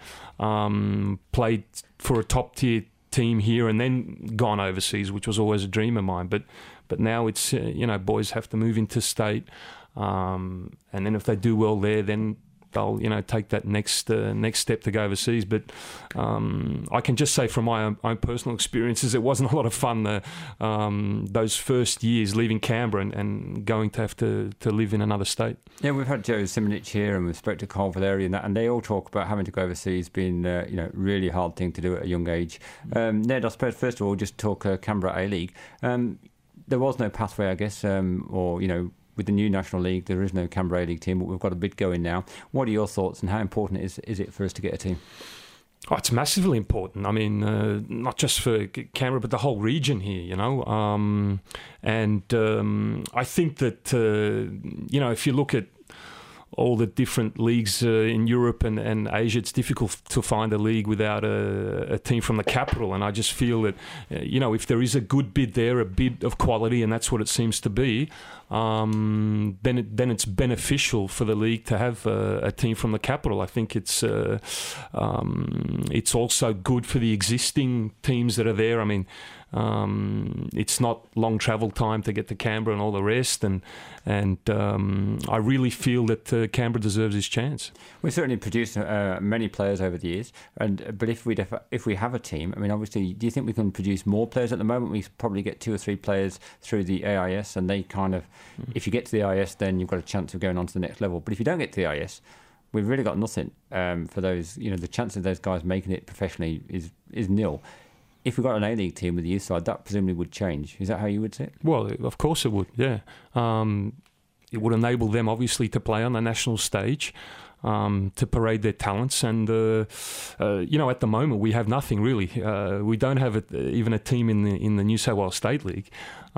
um, played for a top-tier team here and then gone overseas, which was always a dream of mine. But but now it's, uh, you know, boys have to move into state. Um, and then if they do well there, then they'll, you know, take that next uh, next step to go overseas. But um, I can just say from my own, own personal experiences, it wasn't a lot of fun the, um, those first years leaving Canberra and, and going to have to, to live in another state. Yeah, we've had Joe Simonich here and we've spoke to Carl Valeri and that, and they all talk about having to go overseas being, uh, you know, really hard thing to do at a young age. Um, Ned, I suppose first of all, just talk uh, Canberra A-League. Um, there was no pathway, I guess, um, or, you know, with the new National League, there is no Canberra A-League team, but we've got a bid going now. What are your thoughts and how important is, is it for us to get a team? Oh, it's massively important. I mean, uh, not just for Canberra, but the whole region here, you know. Um, and um, I think that, uh, you know, if you look at all the different leagues uh, in Europe and, and Asia, it's difficult to find a league without a, a team from the capital. And I just feel that, uh, you know, if there is a good bid there, a bid of quality, and that's what it seems to be, um, then it, then it's beneficial for the league to have a, a team from the capital. I think it's uh, um, it's also good for the existing teams that are there. I mean, Um, it's not long travel time to get to Canberra and all the rest, and and um, I really feel that uh, Canberra deserves his chance. We've certainly produced uh, many players over the years, and but if we def- if we have a team, I mean, obviously, do you think we can produce more players at the moment? We probably get two or three players through the A I S, and they kind of, mm. if you get to the A I S, then you've got a chance of going on to the next level. But if you don't get to the A I S, we've really got nothing um, for those. You know, the chance of those guys making it professionally is is nil. If we got an A-League team with the youth side, that presumably would change. Is that how you would see it? Well, of course it would, yeah. Um, it would enable them, obviously, to play on the national stage, um, to parade their talents. And, uh, uh, you know, at the moment, we have nothing, really. Uh, we don't have a, even a team in the in the New South Wales State League.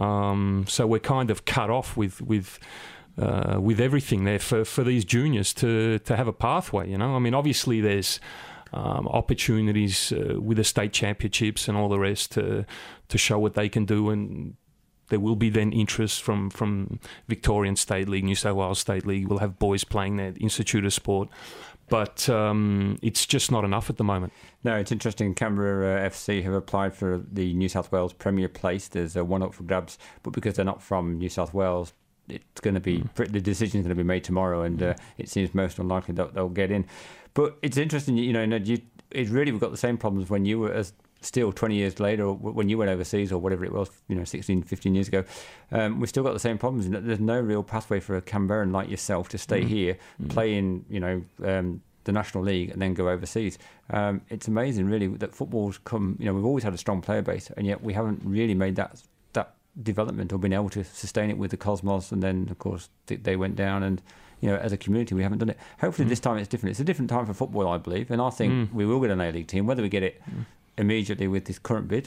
Um, so we're kind of cut off with... with uh, with everything there for, for these juniors to, to have a pathway, you know. I mean, obviously, there's... Um, opportunities uh, with the state championships and all the rest to to show what they can do, and there will be then interest from, from Victorian State League, New South Wales State League. We'll have boys playing there, Institute of Sport, but um, it's just not enough at the moment. No, it's interesting. Canberra uh, F C have applied for the New South Wales Premier place. There's a one up for grabs, but because they're not from New South Wales, it's going to be mm. the decision's going to be made tomorrow, and uh, it seems most unlikely that they'll get in. But it's interesting, you know, you, it's really, we've got the same problems when you were as still twenty years later, or when you went overseas or whatever it was, you know, sixteen, fifteen years ago. Um, we've still got the same problems. There's no real pathway for a Canberran like yourself to stay mm. here, mm. play in, you know, um, the National League and then go overseas. Um, it's amazing, really, that football's come, you know, we've always had a strong player base, and yet we haven't really made that that development or been able to sustain it with the Cosmos, and then, of course, they went down, and you know, as a community, we haven't done it. Hopefully, mm. this time it's different. It's a different time for football, I believe, and I think mm. we will get an A-League team, whether we get it mm. immediately with this current bid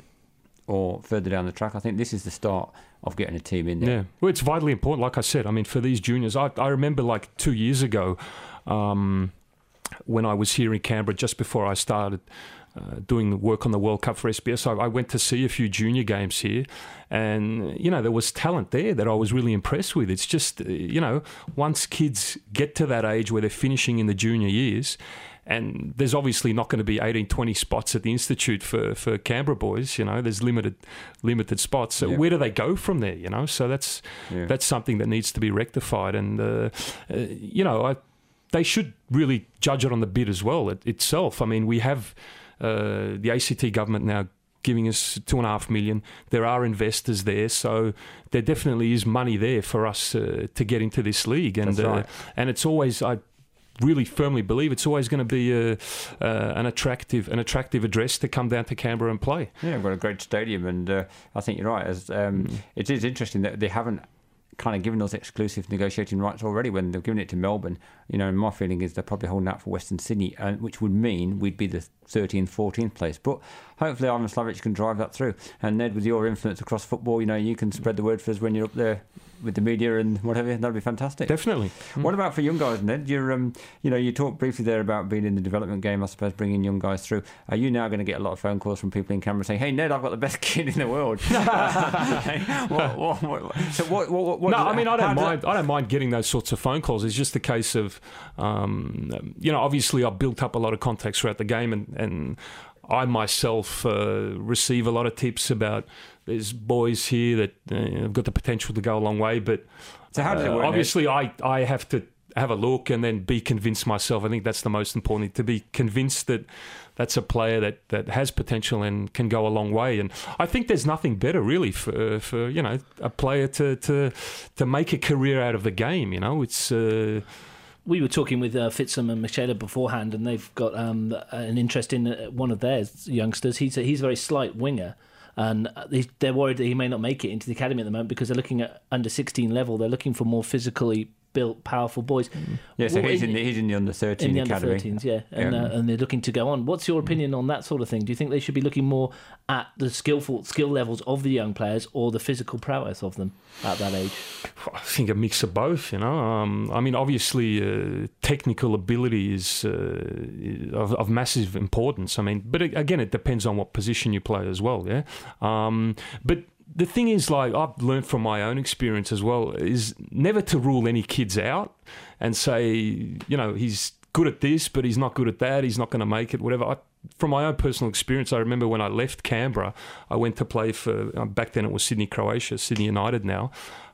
or further down the track. I think this is the start of getting a team in there. Yeah, well, it's vitally important, like I said. I mean, for these juniors, I, I remember like two years ago um, when I was here in Canberra, just before I started Uh, doing the work on the World Cup for S B S, I, I went to see a few junior games here, and you know, there was talent there that I was really impressed with. It's just, uh, you know, once kids get to that age where they're finishing in the junior years, and there's obviously not going to be eighteen, twenty spots at the Institute for, for Canberra boys, you know, there's limited limited spots. So yeah. where do they go from there, you know? So that's yeah. that's something that needs to be rectified, and uh, uh, you know, I, they should really judge it on the bid as well it, itself. I mean, we have Uh, the A C T government now giving us two and a half million. There are investors there, so there definitely is money there for us uh, to get into this league. And That's right. uh, and it's always I really firmly believe it's always going to be a, uh, an attractive an attractive address to come down to Canberra and play. Yeah, we've got a great stadium, and uh, I think you're right. As um, mm. It is interesting that they haven't kind of given us exclusive negotiating rights already when they've given it to Melbourne. You know, my feeling is they're probably holding out for Western Sydney, uh, which would mean we'd be the thirteenth, fourteenth place. But hopefully Ivan Slavic can drive that through. And Ned, with your influence across football, you know, you can spread the word for us when you're up there with the media and whatever. That'd be fantastic. Definitely. Mm. What about for young guys, Ned? You're, um, you know, you talked briefly there about being in the development game, I suppose, bringing young guys through. Are you now going to get a lot of phone calls from people in Canberra saying, "Hey, Ned, I've got the best kid in the world"? what, what, what, so what? What? what no, does, I mean, I don't mind. That... I don't mind getting those sorts of phone calls. It's just a case of, um, you know, obviously I've built up a lot of contacts throughout the game, and and I myself uh, receive a lot of tips about there's boys here that uh, have got the potential to go a long way, but. So how does it work? Uh, obviously, I, I have to have a look and then be convinced myself. I think that's the most important thing, to be convinced that that's a player that, that has potential and can go a long way. And I think there's nothing better really for for you know a player to to to make a career out of the game. You know, it's. Uh, We were talking with uh, Fitzham and Michela beforehand, and they've got um, an interest in one of their youngsters. He's a, he's a very slight winger. And they're worried that he may not make it into the academy at the moment because they're looking at under sixteen level. They're looking for more physically built, powerful boys. Mm. Yeah, so well, he's, in, in the, he's in the under thirteen in the academy. under thirteens, yeah, and, yeah. Uh, and they're looking to go on. What's your opinion on that sort of thing? Do you think they should be looking more at the skillful skill levels of the young players or the physical prowess of them at that age? I think a mix of both. You know, um, I mean, obviously, uh, technical ability is, uh, of, of massive importance. I mean, but again, it depends on what position you play as well. Yeah, um, but. The thing is, like, I've learned from my own experience as well, is never to rule any kids out and say, you know, he's good at this, but he's not good at that, he's not going to make it, whatever. I, from my own personal experience, I remember when I left Canberra, I went to play for, back then it was Sydney Croatia, Sydney United now,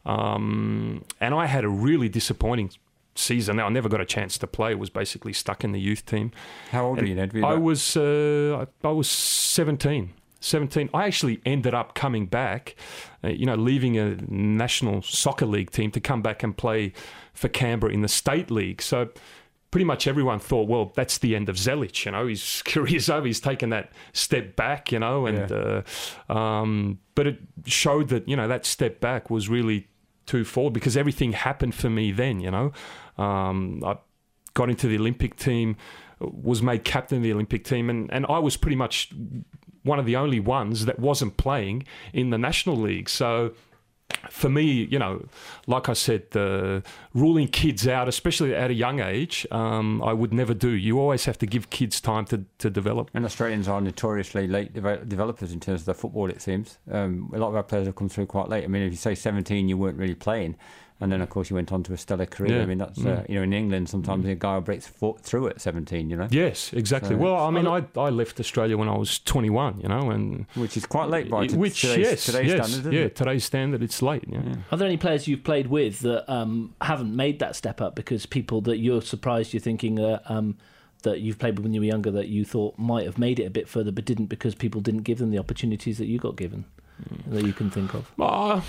um, and I had a really disappointing season. Now, I never got a chance to play. I was basically stuck in the youth team. How old and were you, Ned? I was, uh, I, I was seventeen. seventeen. I actually ended up coming back, uh, you know, leaving a national soccer league team to come back and play for Canberra in the state league. So pretty much everyone thought, well, that's the end of Zelic, you know, his career's over, he's taken that step back, you know, and yeah. uh, um, but it showed that, you know, that step back was really too forward because everything happened for me then, you know. Um, I got into the Olympic team, was made captain of the Olympic team, and, and I was pretty much one of the only ones that wasn't playing in the National League. So for me, you know, like I said, uh, ruling kids out, especially at a young age, um, I would never do. You always have to give kids time to, to develop. And Australians are notoriously late de- developers in terms of their football, it seems. Um, a lot of our players have come through quite late. I mean, if you say seventeen, you weren't really playing. And then, of course, you went on to a stellar career. Yeah. I mean, that's, mm. uh, you know, in England, sometimes mm. a guy breaks through at seventeen, you know? Yes, exactly. So, well, I mean, I, I left Australia when I was twenty-one, you know, and... Which is quite late by which, today's, yes, today's yes, standard, isn't yeah, it? today's standard, it's late, yeah. yeah. Are there any players you've played with that um, haven't made that step up because people that you're surprised you're thinking that, um, that you've played with when you were younger that you thought might have made it a bit further but didn't because people didn't give them the opportunities that you got given mm. that you can think of? Uh,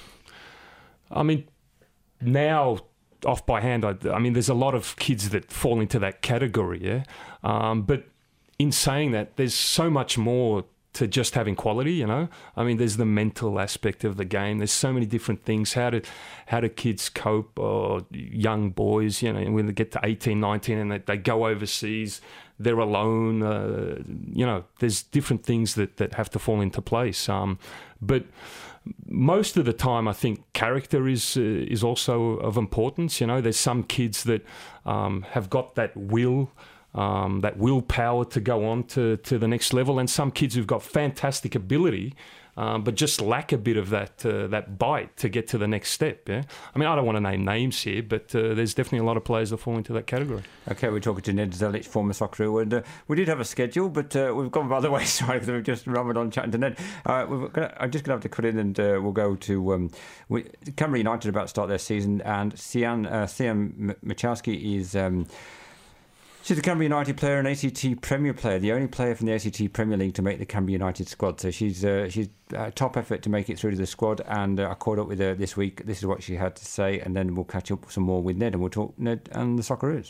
I mean... Now, off by hand, I, I mean, there's a lot of kids that fall into that category, yeah? Um, but in saying that, there's so much more to just having quality, you know? I mean, there's the mental aspect of the game. There's so many different things. How do, how do kids cope, or young boys, you know, when they get to eighteen, nineteen and they, they go overseas, they're alone, uh, you know, there's different things that, that have to fall into place. Um, but... Most of the time, I think character is uh, is also of importance. You know, there's some kids that um, have got that will, um, that willpower to go on to, to the next level, and some kids who've got fantastic ability, um, but just lack a bit of that uh, that bite to get to the next step. Yeah, I mean, I don't want to name names here, but uh, there's definitely a lot of players that fall into that category. Okay, we're talking to Ned Zelic, former Socceroo, and uh, we did have a schedule, but uh, we've gone by the wayside because we've just rambled on chatting to Ned. Uh, we're gonna, I'm just going to have to cut in, and uh, we'll go to um, we, Canberra United about to start their season, and Sian uh, Sian Machowski is. Um, She's a Canberra United player and A C T Premier player, the only player from the A C T Premier League to make the Canberra United squad. So she's uh, she's uh, top effort to make it through to the squad. And uh, I caught up with her this week. This is what she had to say, and then we'll catch up some more with Ned, and we'll talk Ned and the Socceroos.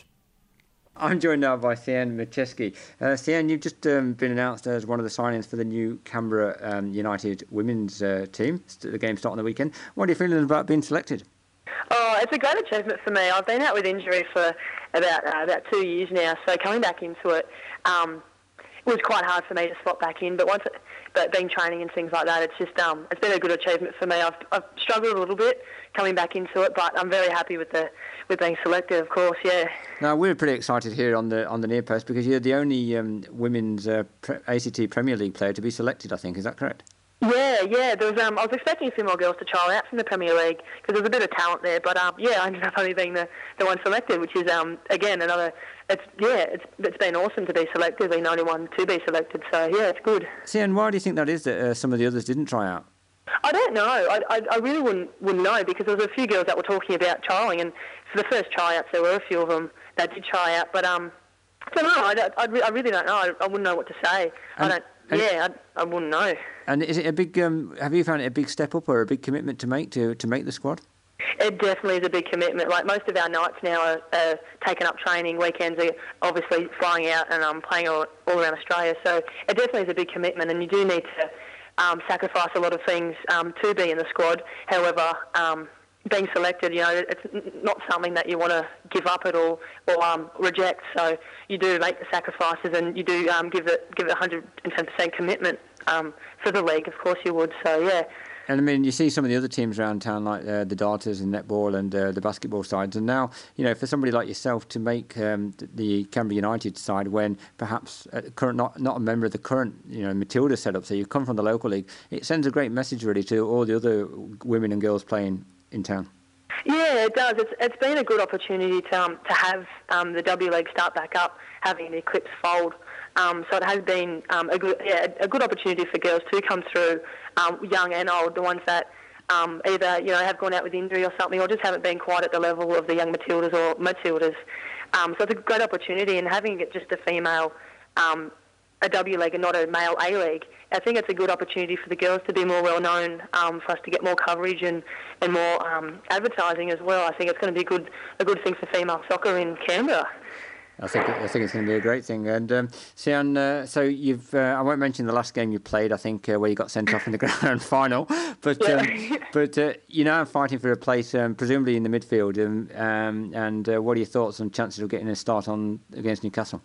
I'm joined now by Sian Miczeski. Uh, Sian, you've just um, been announced as one of the signings for the new Canberra um, United women's uh, team. The game starting on the weekend. What are you feeling about being selected? Oh, it's a great achievement for me. I've been out with injury for about uh, about two years now, so coming back into it, um, it was quite hard for me to slot back in. But once, it, but being training and things like that, it's just um, it's been a good achievement for me. I've I've struggled a little bit coming back into it, but I'm very happy with the with being selected. Of course, yeah. Now we're pretty excited here on the on the near post because you're the only um, women's uh, A C T Premier League player to be selected. I think, is that correct? Yeah, yeah. There was, um, I was expecting a few more girls to trial out from the Premier League because there's a bit of talent there. But um, yeah, I ended up only being the, the one selected, which is um, again another. It's yeah, it's it's been awesome to be selected, being the only one to be selected. So yeah, it's good. See, and why do you think that is that uh, some of the others didn't try out? I don't know. I, I, I really wouldn't wouldn't know because there was a few girls that were talking about trialling, and for the first tryouts there were a few of them that did try out. But um, I don't know. I, I, I really don't know. I, I wouldn't know what to say. And, I don't. Yeah, I, I wouldn't know. And is it a big? Um, have you found it a big step up or a big commitment to make to, to make the squad? It definitely is a big commitment. Like most of our nights now are, are taking up training. Weekends are obviously flying out and um, playing all, all around Australia. So it definitely is a big commitment, and you do need to um, sacrifice a lot of things um, to be in the squad. However, um, being selected, you know, it's not something that you want to give up at all or um, reject. So you do make the sacrifices, and you do um, give it give it one hundred ten percent commitment um, for the league. Of course, you would. So yeah. And I mean, you see some of the other teams around town, like uh, the darters and netball and uh, the basketball sides. And now, you know, for somebody like yourself to make um, the Canberra United side, when perhaps uh, current not not a member of the current, you know, Matilda setup, so you come from the local league, it sends a great message really to all the other women and girls playing in town. Yeah, it does. It's it's been a good opportunity to um, to have um, the W League start back up, having the Eclipse fold. Um, so it has been um, a good yeah, a good opportunity for girls to come through, um, young and old, the ones that um, either you know have gone out with injury or something, or just haven't been quite at the level of the young Matildas or Matildas. Um, so it's a great opportunity, and having it just a female, um, a W League and not a male A League, I think it's a good opportunity for the girls to be more well known, um, for us to get more coverage and and more um, advertising as well. I think it's going to be good a good thing for female soccer in Canberra. I think I think it's going to be a great thing. And um, Sian, uh, so you've uh, I won't mention the last game you played. I think uh, where you got sent off in the grand final, but Yeah. um, but uh, you're now fighting for a place, um, presumably in the midfield. Um, um, and uh, what are your thoughts on chances of getting a start on against Newcastle?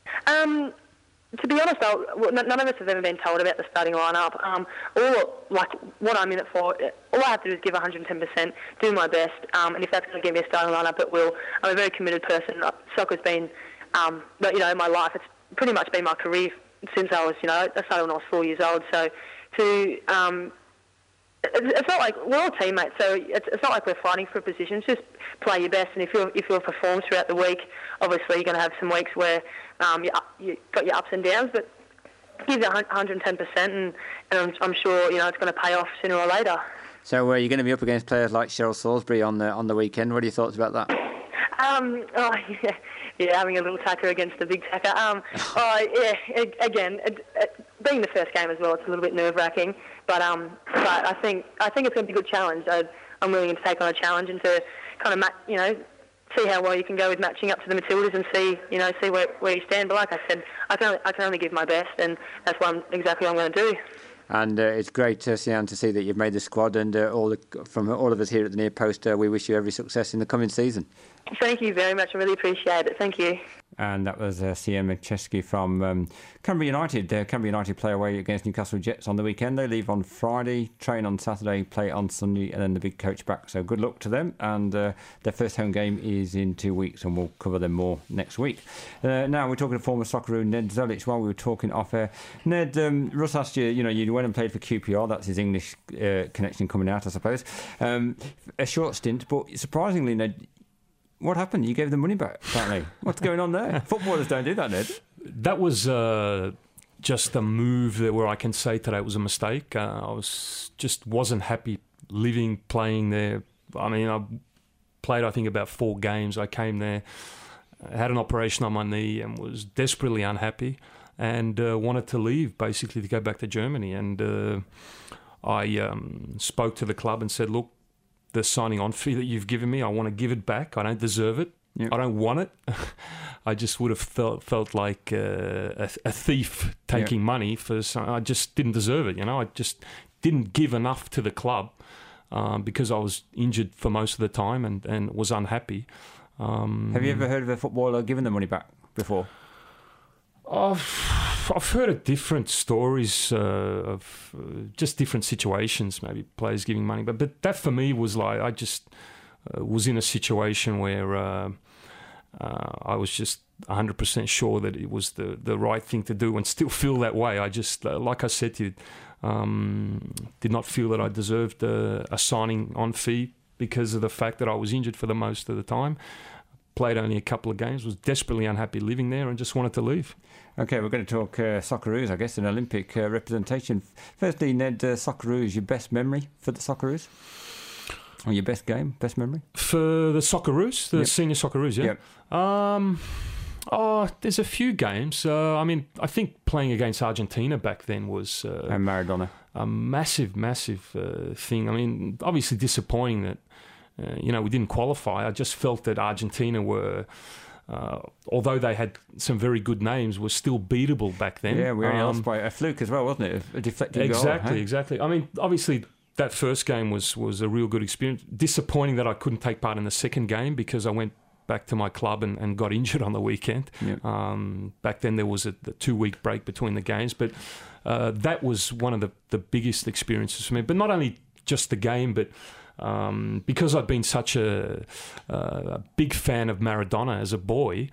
Um, to be honest, I'll, well, n- none of us have ever been told about the starting lineup. Um, all like what I'm in it for, all I have to do is give one hundred ten percent, do my best, um, and if that's going to give me a starting lineup, it will. I'm a very committed person. Soccer's been, um, you know, my life. It's pretty much been my career since I was, you know, I started when I was four years old. So to um, it's not like we're all teammates, so it's, it's not like we're fighting for a position. It's just play your best, and if you if you perform throughout the week, obviously you're going to have some weeks where um, you you got your ups and downs, but give it one hundred ten percent, and, and I'm, I'm sure you know it's going to pay off sooner or later. So uh, you're going to be up against players like Cheryl Salisbury on the on the weekend. What are your thoughts about that? Um, oh, yeah, yeah, having a little tacker against a big tacker. Um, oh, yeah, again, it, it, being the first game as well, it's a little bit nerve-wracking. But um, but I think I think it's going to be a good challenge. I, I'm willing to take on a challenge and to kind of, ma- you know, see how well you can go with matching up to the Matildas and see, you know, see where, where you stand. But like I said, I can only, I can only give my best, and that's what I'm exactly what I'm going to do. And uh, it's great, uh, Sian, to see that you've made the squad, and uh, all the, from all of us here at the Near Post, uh, we wish you every success in the coming season. Thank you very much. I really appreciate it. Thank you. And that was uh, Sian Miczeski from um, Canberra United. Uh, Canberra United play away against Newcastle Jets on the weekend. They leave on Friday, train on Saturday, play on Sunday, and then the big coach back. So good luck to them. And uh, their first home game is in two weeks, and we'll cover them more next week. Uh, now we're talking to former Socceroo Ned Zelic while we were talking off air. Ned, um, Russ asked you, you know, you went and played for Q P R. That's his English uh, connection coming out, I suppose. Um, a short stint, but surprisingly, Ned, what happened? You gave the money back, apparently. What's going on there? Footballers don't do that, Ned. That was uh, just a move that where I can say today it was a mistake. Uh, I was just wasn't happy living, playing there. I mean, I played, I think, about four games. I came there had an operation on my knee and was desperately unhappy and uh, wanted to leave, basically, to go back to Germany. And uh, I um, spoke to the club and said, look, the signing on fee that you've given me, I want to give it back. I don't deserve it. Yep. I don't want it. I just would have felt felt like uh, a, a thief taking yep. money for some, I just didn't deserve it, you know. I just didn't give enough to the club um, because I was injured for most of the time and, and was unhappy. Um, Have you ever heard of a footballer giving the money back before? I've, I've heard of different stories uh, of uh, just different situations, maybe players giving money. But, but that for me was like, I just uh, was in a situation where uh, uh, I was just one hundred percent sure that it was the, the right thing to do and still feel that way. I just, uh, like I said to you, um, did not feel that I deserved a, a signing on fee because of the fact that I was injured for the most of the time. Played only a couple of games, was desperately unhappy living there and just wanted to leave. Okay, we're going to talk uh, Socceroos, I guess, an Olympic uh, representation. Firstly, Ned, uh, Socceroos, your best memory for the Socceroos? Or your best game, best memory? For the Socceroos, the yep. senior Socceroos, yeah? Yep. Um, oh, there's a few games. Uh, I mean, I think playing against Argentina back then was... Uh, and Maradona. A massive, massive uh, thing. I mean, obviously disappointing that Uh, you know, we didn't qualify. I just felt that Argentina were, uh, although they had some very good names, were still beatable back then. Yeah, we only um, lost by a fluke as well, wasn't it? A deflected exactly, goal. Exactly, huh? exactly. I mean, obviously, that first game was, was a real good experience. Disappointing that I couldn't take part in the second game because I went back to my club and, and got injured on the weekend. Yep. Um, back then, there was a, a two-week break between the games. But uh, that was one of the, the biggest experiences for me. But not only just the game, but... Um, because I'd been such a, uh, a big fan of Maradona as a boy,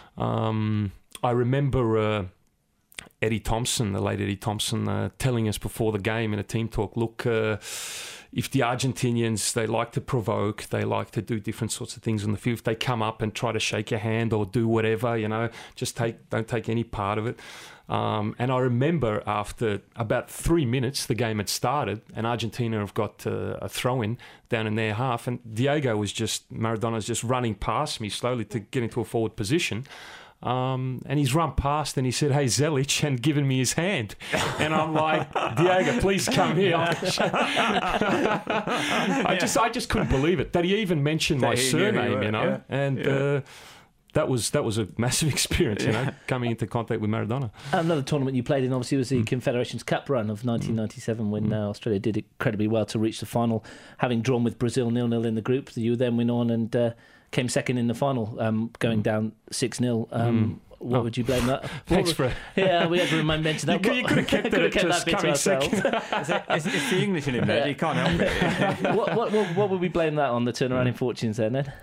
um, I remember uh, Eddie Thompson, the late Eddie Thompson, uh, telling us before the game in a team talk, look, uh, if the Argentinians, they like to provoke, they like to do different sorts of things on the field, if they come up and try to shake your hand or do whatever, you know, just take don't take any part of it. Um, and I remember after about three minutes, the game had started and Argentina have got uh, a throw-in down in their half and Diego was just, Maradona's just running past me slowly to get into a forward position. Um, and he's run past and he said, hey, Zelic, and given me his hand. And I'm like, Diego, please come here. I just I just couldn't believe it, that he even mentioned my surname, you know. Yeah. And... Yeah. Uh, That was that was a massive experience, you know, coming into contact with Maradona. Another tournament you played in, obviously, was the mm. Confederations Cup run of nineteen ninety-seven, when uh, Australia did incredibly well to reach the final, having drawn with Brazil nil nil in the group. You then went on and uh, came second in the final, um, going down six nil. Um, mm. What oh. would you blame that? Thanks for yeah, we had to remind mention that. You, you could have kept it kept just that coming second. it's, it's the English in him, Ned. You can't help it. what, what, what, what would we blame that on? The turnaround in fortunes there, Ned?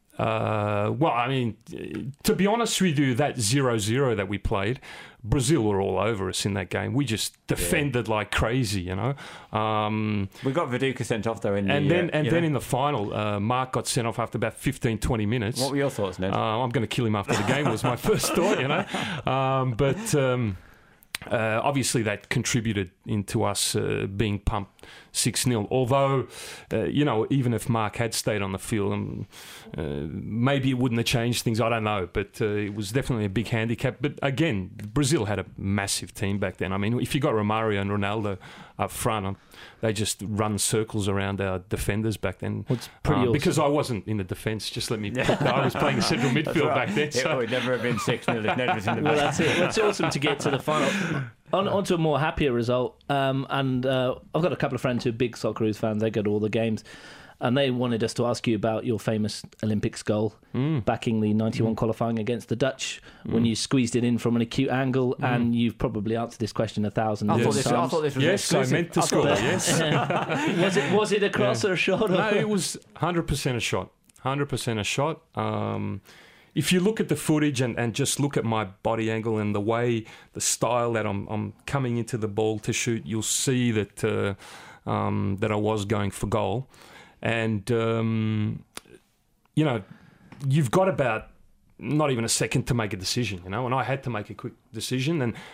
Uh, well, I mean, to be honest with you, that zero zero that we played, Brazil were all over us in that game. We just defended yeah. like crazy, you know. Um, we got Viduka sent off, though, in and the... Then, uh, and then know. in the final, uh, Mark got sent off after about fifteen, twenty minutes. What were your thoughts, Ned? Uh, I'm going to kill him after the game was my first thought, you know. Um, but... Um, Uh, obviously, that contributed into us uh, being pumped six nil. Although, uh, you know, even if Mark had stayed on the field, um, uh, maybe it wouldn't have changed things. I don't know. But uh, it was definitely a big handicap. But again, Brazil had a massive team back then. I mean, if you got Romario and Ronaldo up front, um, they just run circles around our defenders back then. Well, it's pretty um, awesome. Because I wasn't in the defence. Just let me... I was playing central midfield right. back then. So. It would never have been six nil if Ned was in the Well, back. that's it. Well, it's awesome to get to the final. On, on to a more happier result. Um, and uh, I've got a couple of friends who are big Socceroos fans. They go to all the games. And they wanted us to ask you about your famous Olympics goal, mm. backing the ninety-one mm. qualifying against the Dutch, mm. when you squeezed it in from an acute angle. Mm. And you've probably answered this question a thousand I yes. thought this, times. I thought this was yes, exclusive. I meant to score, yes. was, it, was it a cross yeah. or a shot? Or? No, it was one hundred percent a shot. one hundred percent a shot. Um, if you look at the footage and, and just look at my body angle and the way, the style that I'm, I'm coming into the ball to shoot, you'll see that uh, um, that I was going for goal. And, um, you know, you've got about not even a second to make a decision, you know, and I had to make a quick decision. And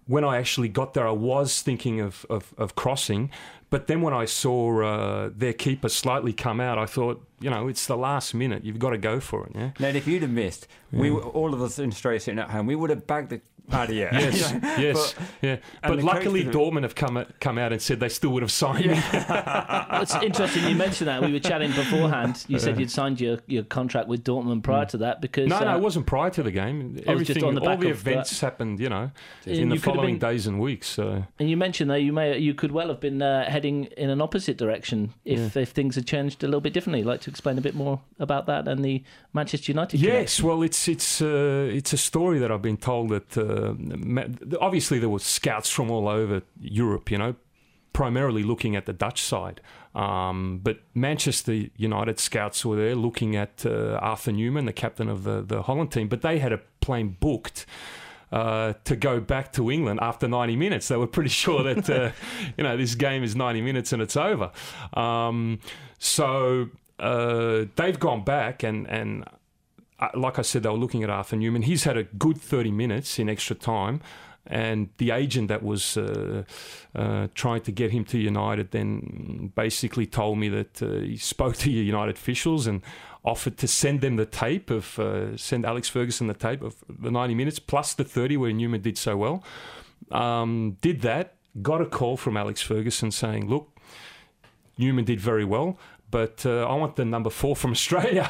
when I actually got there, I was thinking of, of, of crossing. But then when I saw uh, their keeper slightly come out, I thought, you know, it's the last minute. You've got to go for it. Yeah. Now, if you'd have missed, yeah. we were, all of us in Australia sitting at home, we would have bagged the party. Yeah. Yes, yes, but, yeah. But luckily, Dortmund have come come out and said they still would have signed me. Yeah. It's interesting you mentioned that. We were chatting beforehand. You said you'd signed your, your contract with Dortmund prior to that because no, uh, no, it wasn't prior to the game. Everything, just on the back all the of events that. happened, you know, And in the you could have following been- days and weeks. So. And you mentioned though you may you could well have been uh, heading in an opposite direction if if things had changed a little bit differently. You'd like to explain a bit more about that and the Manchester United Yes, connection? well, it's it's uh, it's a story that I've been told that uh, ma- obviously there were scouts from all over Europe, you know, primarily looking at the Dutch side. Um, but Manchester United scouts were there looking at uh, Arthur Newman, the captain of the, the Holland team, but they had a plane booked uh, to go back to England after ninety minutes. They were pretty sure that, uh, you know, this game is ninety minutes and it's over. Um, so uh, they've gone back and... and Uh, like I said, they were looking at Arthur Newman. He's had a good thirty minutes in extra time, and the agent that was uh, uh, trying to get him to United then basically told me that uh, he spoke to United officials and offered to send them the tape of uh, send Alex Ferguson the tape of the ninety minutes plus the thirty where Newman did so well. Um, did that, got a call from Alex Ferguson saying, "Look, Newman did very well, but uh, I want the number four from Australia."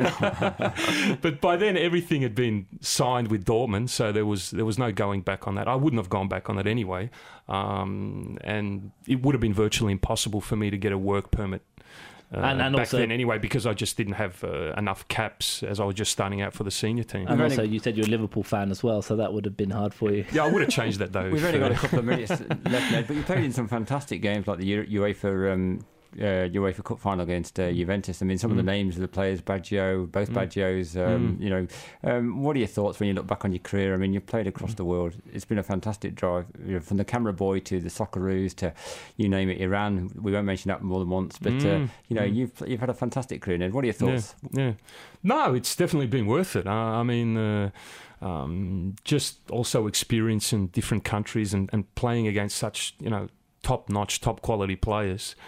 But by then, everything had been signed with Dortmund, so there was there was no going back on that. I wouldn't have gone back on that anyway, um, and it would have been virtually impossible for me to get a work permit uh, And- and back also- then anyway, because I just didn't have uh, enough caps as I was just starting out for the senior team. And also, you said you're a Liverpool fan as well, so that would have been hard for you. Yeah, I would have changed that though. We've if, only got uh, a couple of minutes left, Ned, but you played in some fantastic games like the U- UEFA um, uh, UEFA Cup final against uh, Juventus. I mean, some of the names of the players, Baggio, both Baggios. Um, You know, um, what are your thoughts when you look back on your career? I mean, you've played across the world. It's been a fantastic drive, you know, from the camera boy to the Socceroos to you name it, Iran. We won't mention that more than once, but uh, Mm. you know, Mm. you've you've had a fantastic career, Ned. What are your thoughts? Yeah, yeah. No, it's definitely been worth it. Uh, I mean, uh, um, just also experience in different countries and, and playing against such, you know, top-notch, top-quality players.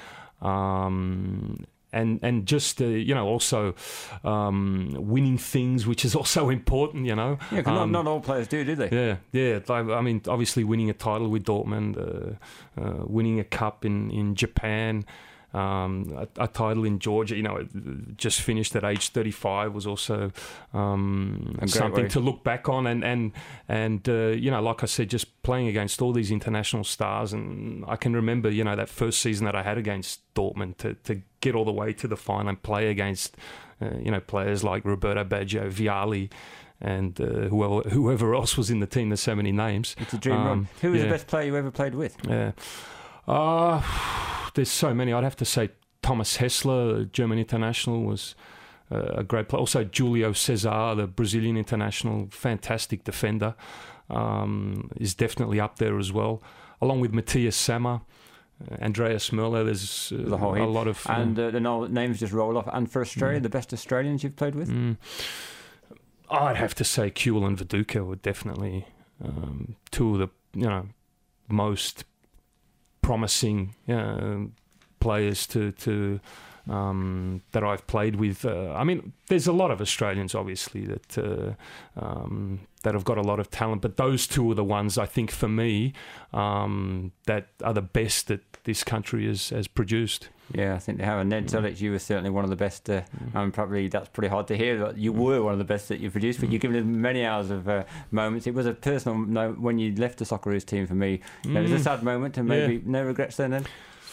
Um, and and just, uh, you know, also um, winning things, which is also important, you know. Yeah, 'cause Um, not, not all players do, do they? Yeah, yeah. I I mean, obviously winning a title with Dortmund, uh, uh, winning a cup in, in Japan, um, a, a title in Georgia, you know, it just finished at age thirty-five was also um, A great something way. to look back on. And, and, and uh, you know, like I said, just playing against all these international stars. And I can remember, you know, that first season that I had against Dortmund to, to get all the way to the final and play against, uh, you know, players like Roberto Baggio, Vialli, and uh, whoever, whoever else was in the team. There's so many names. It's a dream Um, run. Who was yeah. the best player you ever played with? Yeah. Uh, there's so many. I'd have to say Thomas Hessler, German international, was uh, a great player. Also Julio Cesar, the Brazilian international, fantastic defender, um, is definitely up there as well, along with Matthias Sammer. Uh, Andreas Möller, there's uh, The whole a heap. lot of... uh, And uh, the no- names just roll off. And for Australia, the best Australians you've played with? Mm. I'd have to say Kuhl and Viduka were definitely um, two of the, you know, most promising uh, players to to um, that I've played with. Uh, I mean, there's a lot of Australians, obviously, that uh, um, that have got a lot of talent, but those two are the ones I think for me um, that are the best that this country has, has produced. Yeah, I think they have. And Ned Zulic, you were certainly one of the best. Uh, and probably that's pretty hard to hear. But you were one of the best that you produced. But you've given us many hours of uh, moments. It was a personal note when you left the Socceroos team for me. Mm. It was a sad moment, and maybe Yeah. no regrets then. Then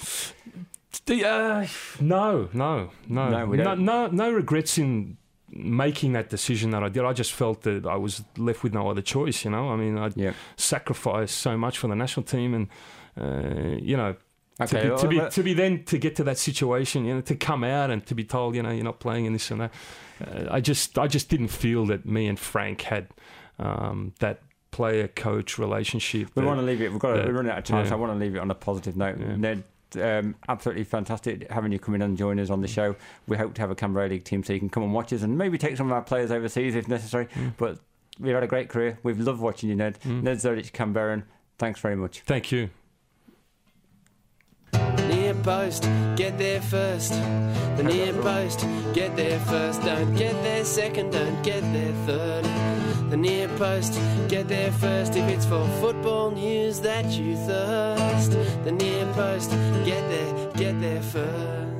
The, uh, no, no, no, No, we no, don't. no, no regrets in making that decision that I did. I just felt that I was left with no other choice. You know, I mean, I yeah. sacrificed so much for the national team, and uh, you know. Okay, to, be, well, to be well- to be then to get to that situation, you know, to come out and to be told, you know, you're not playing in this and that. Uh, I just I just didn't feel that me and Frank had um, that player coach relationship. We that- want to leave it. We've got to, that- we're running out of time, yeah. so I want to leave it on a positive note. Yeah. Ned, um, absolutely fantastic having you come in and join us on the show. We hope to have a Canberra League team so you can come and watch us and maybe take some of our players overseas if necessary. Mm. But we've had a great career. We've loved watching you, Ned. Mm. Ned Zulic, Canberran. Thanks very much. Thank you. Near post, get there first. The near post, get there first. Don't get there second, don't get there third. The near post, get there first. If it's for football news that you thirst. The near post, get there, get there first.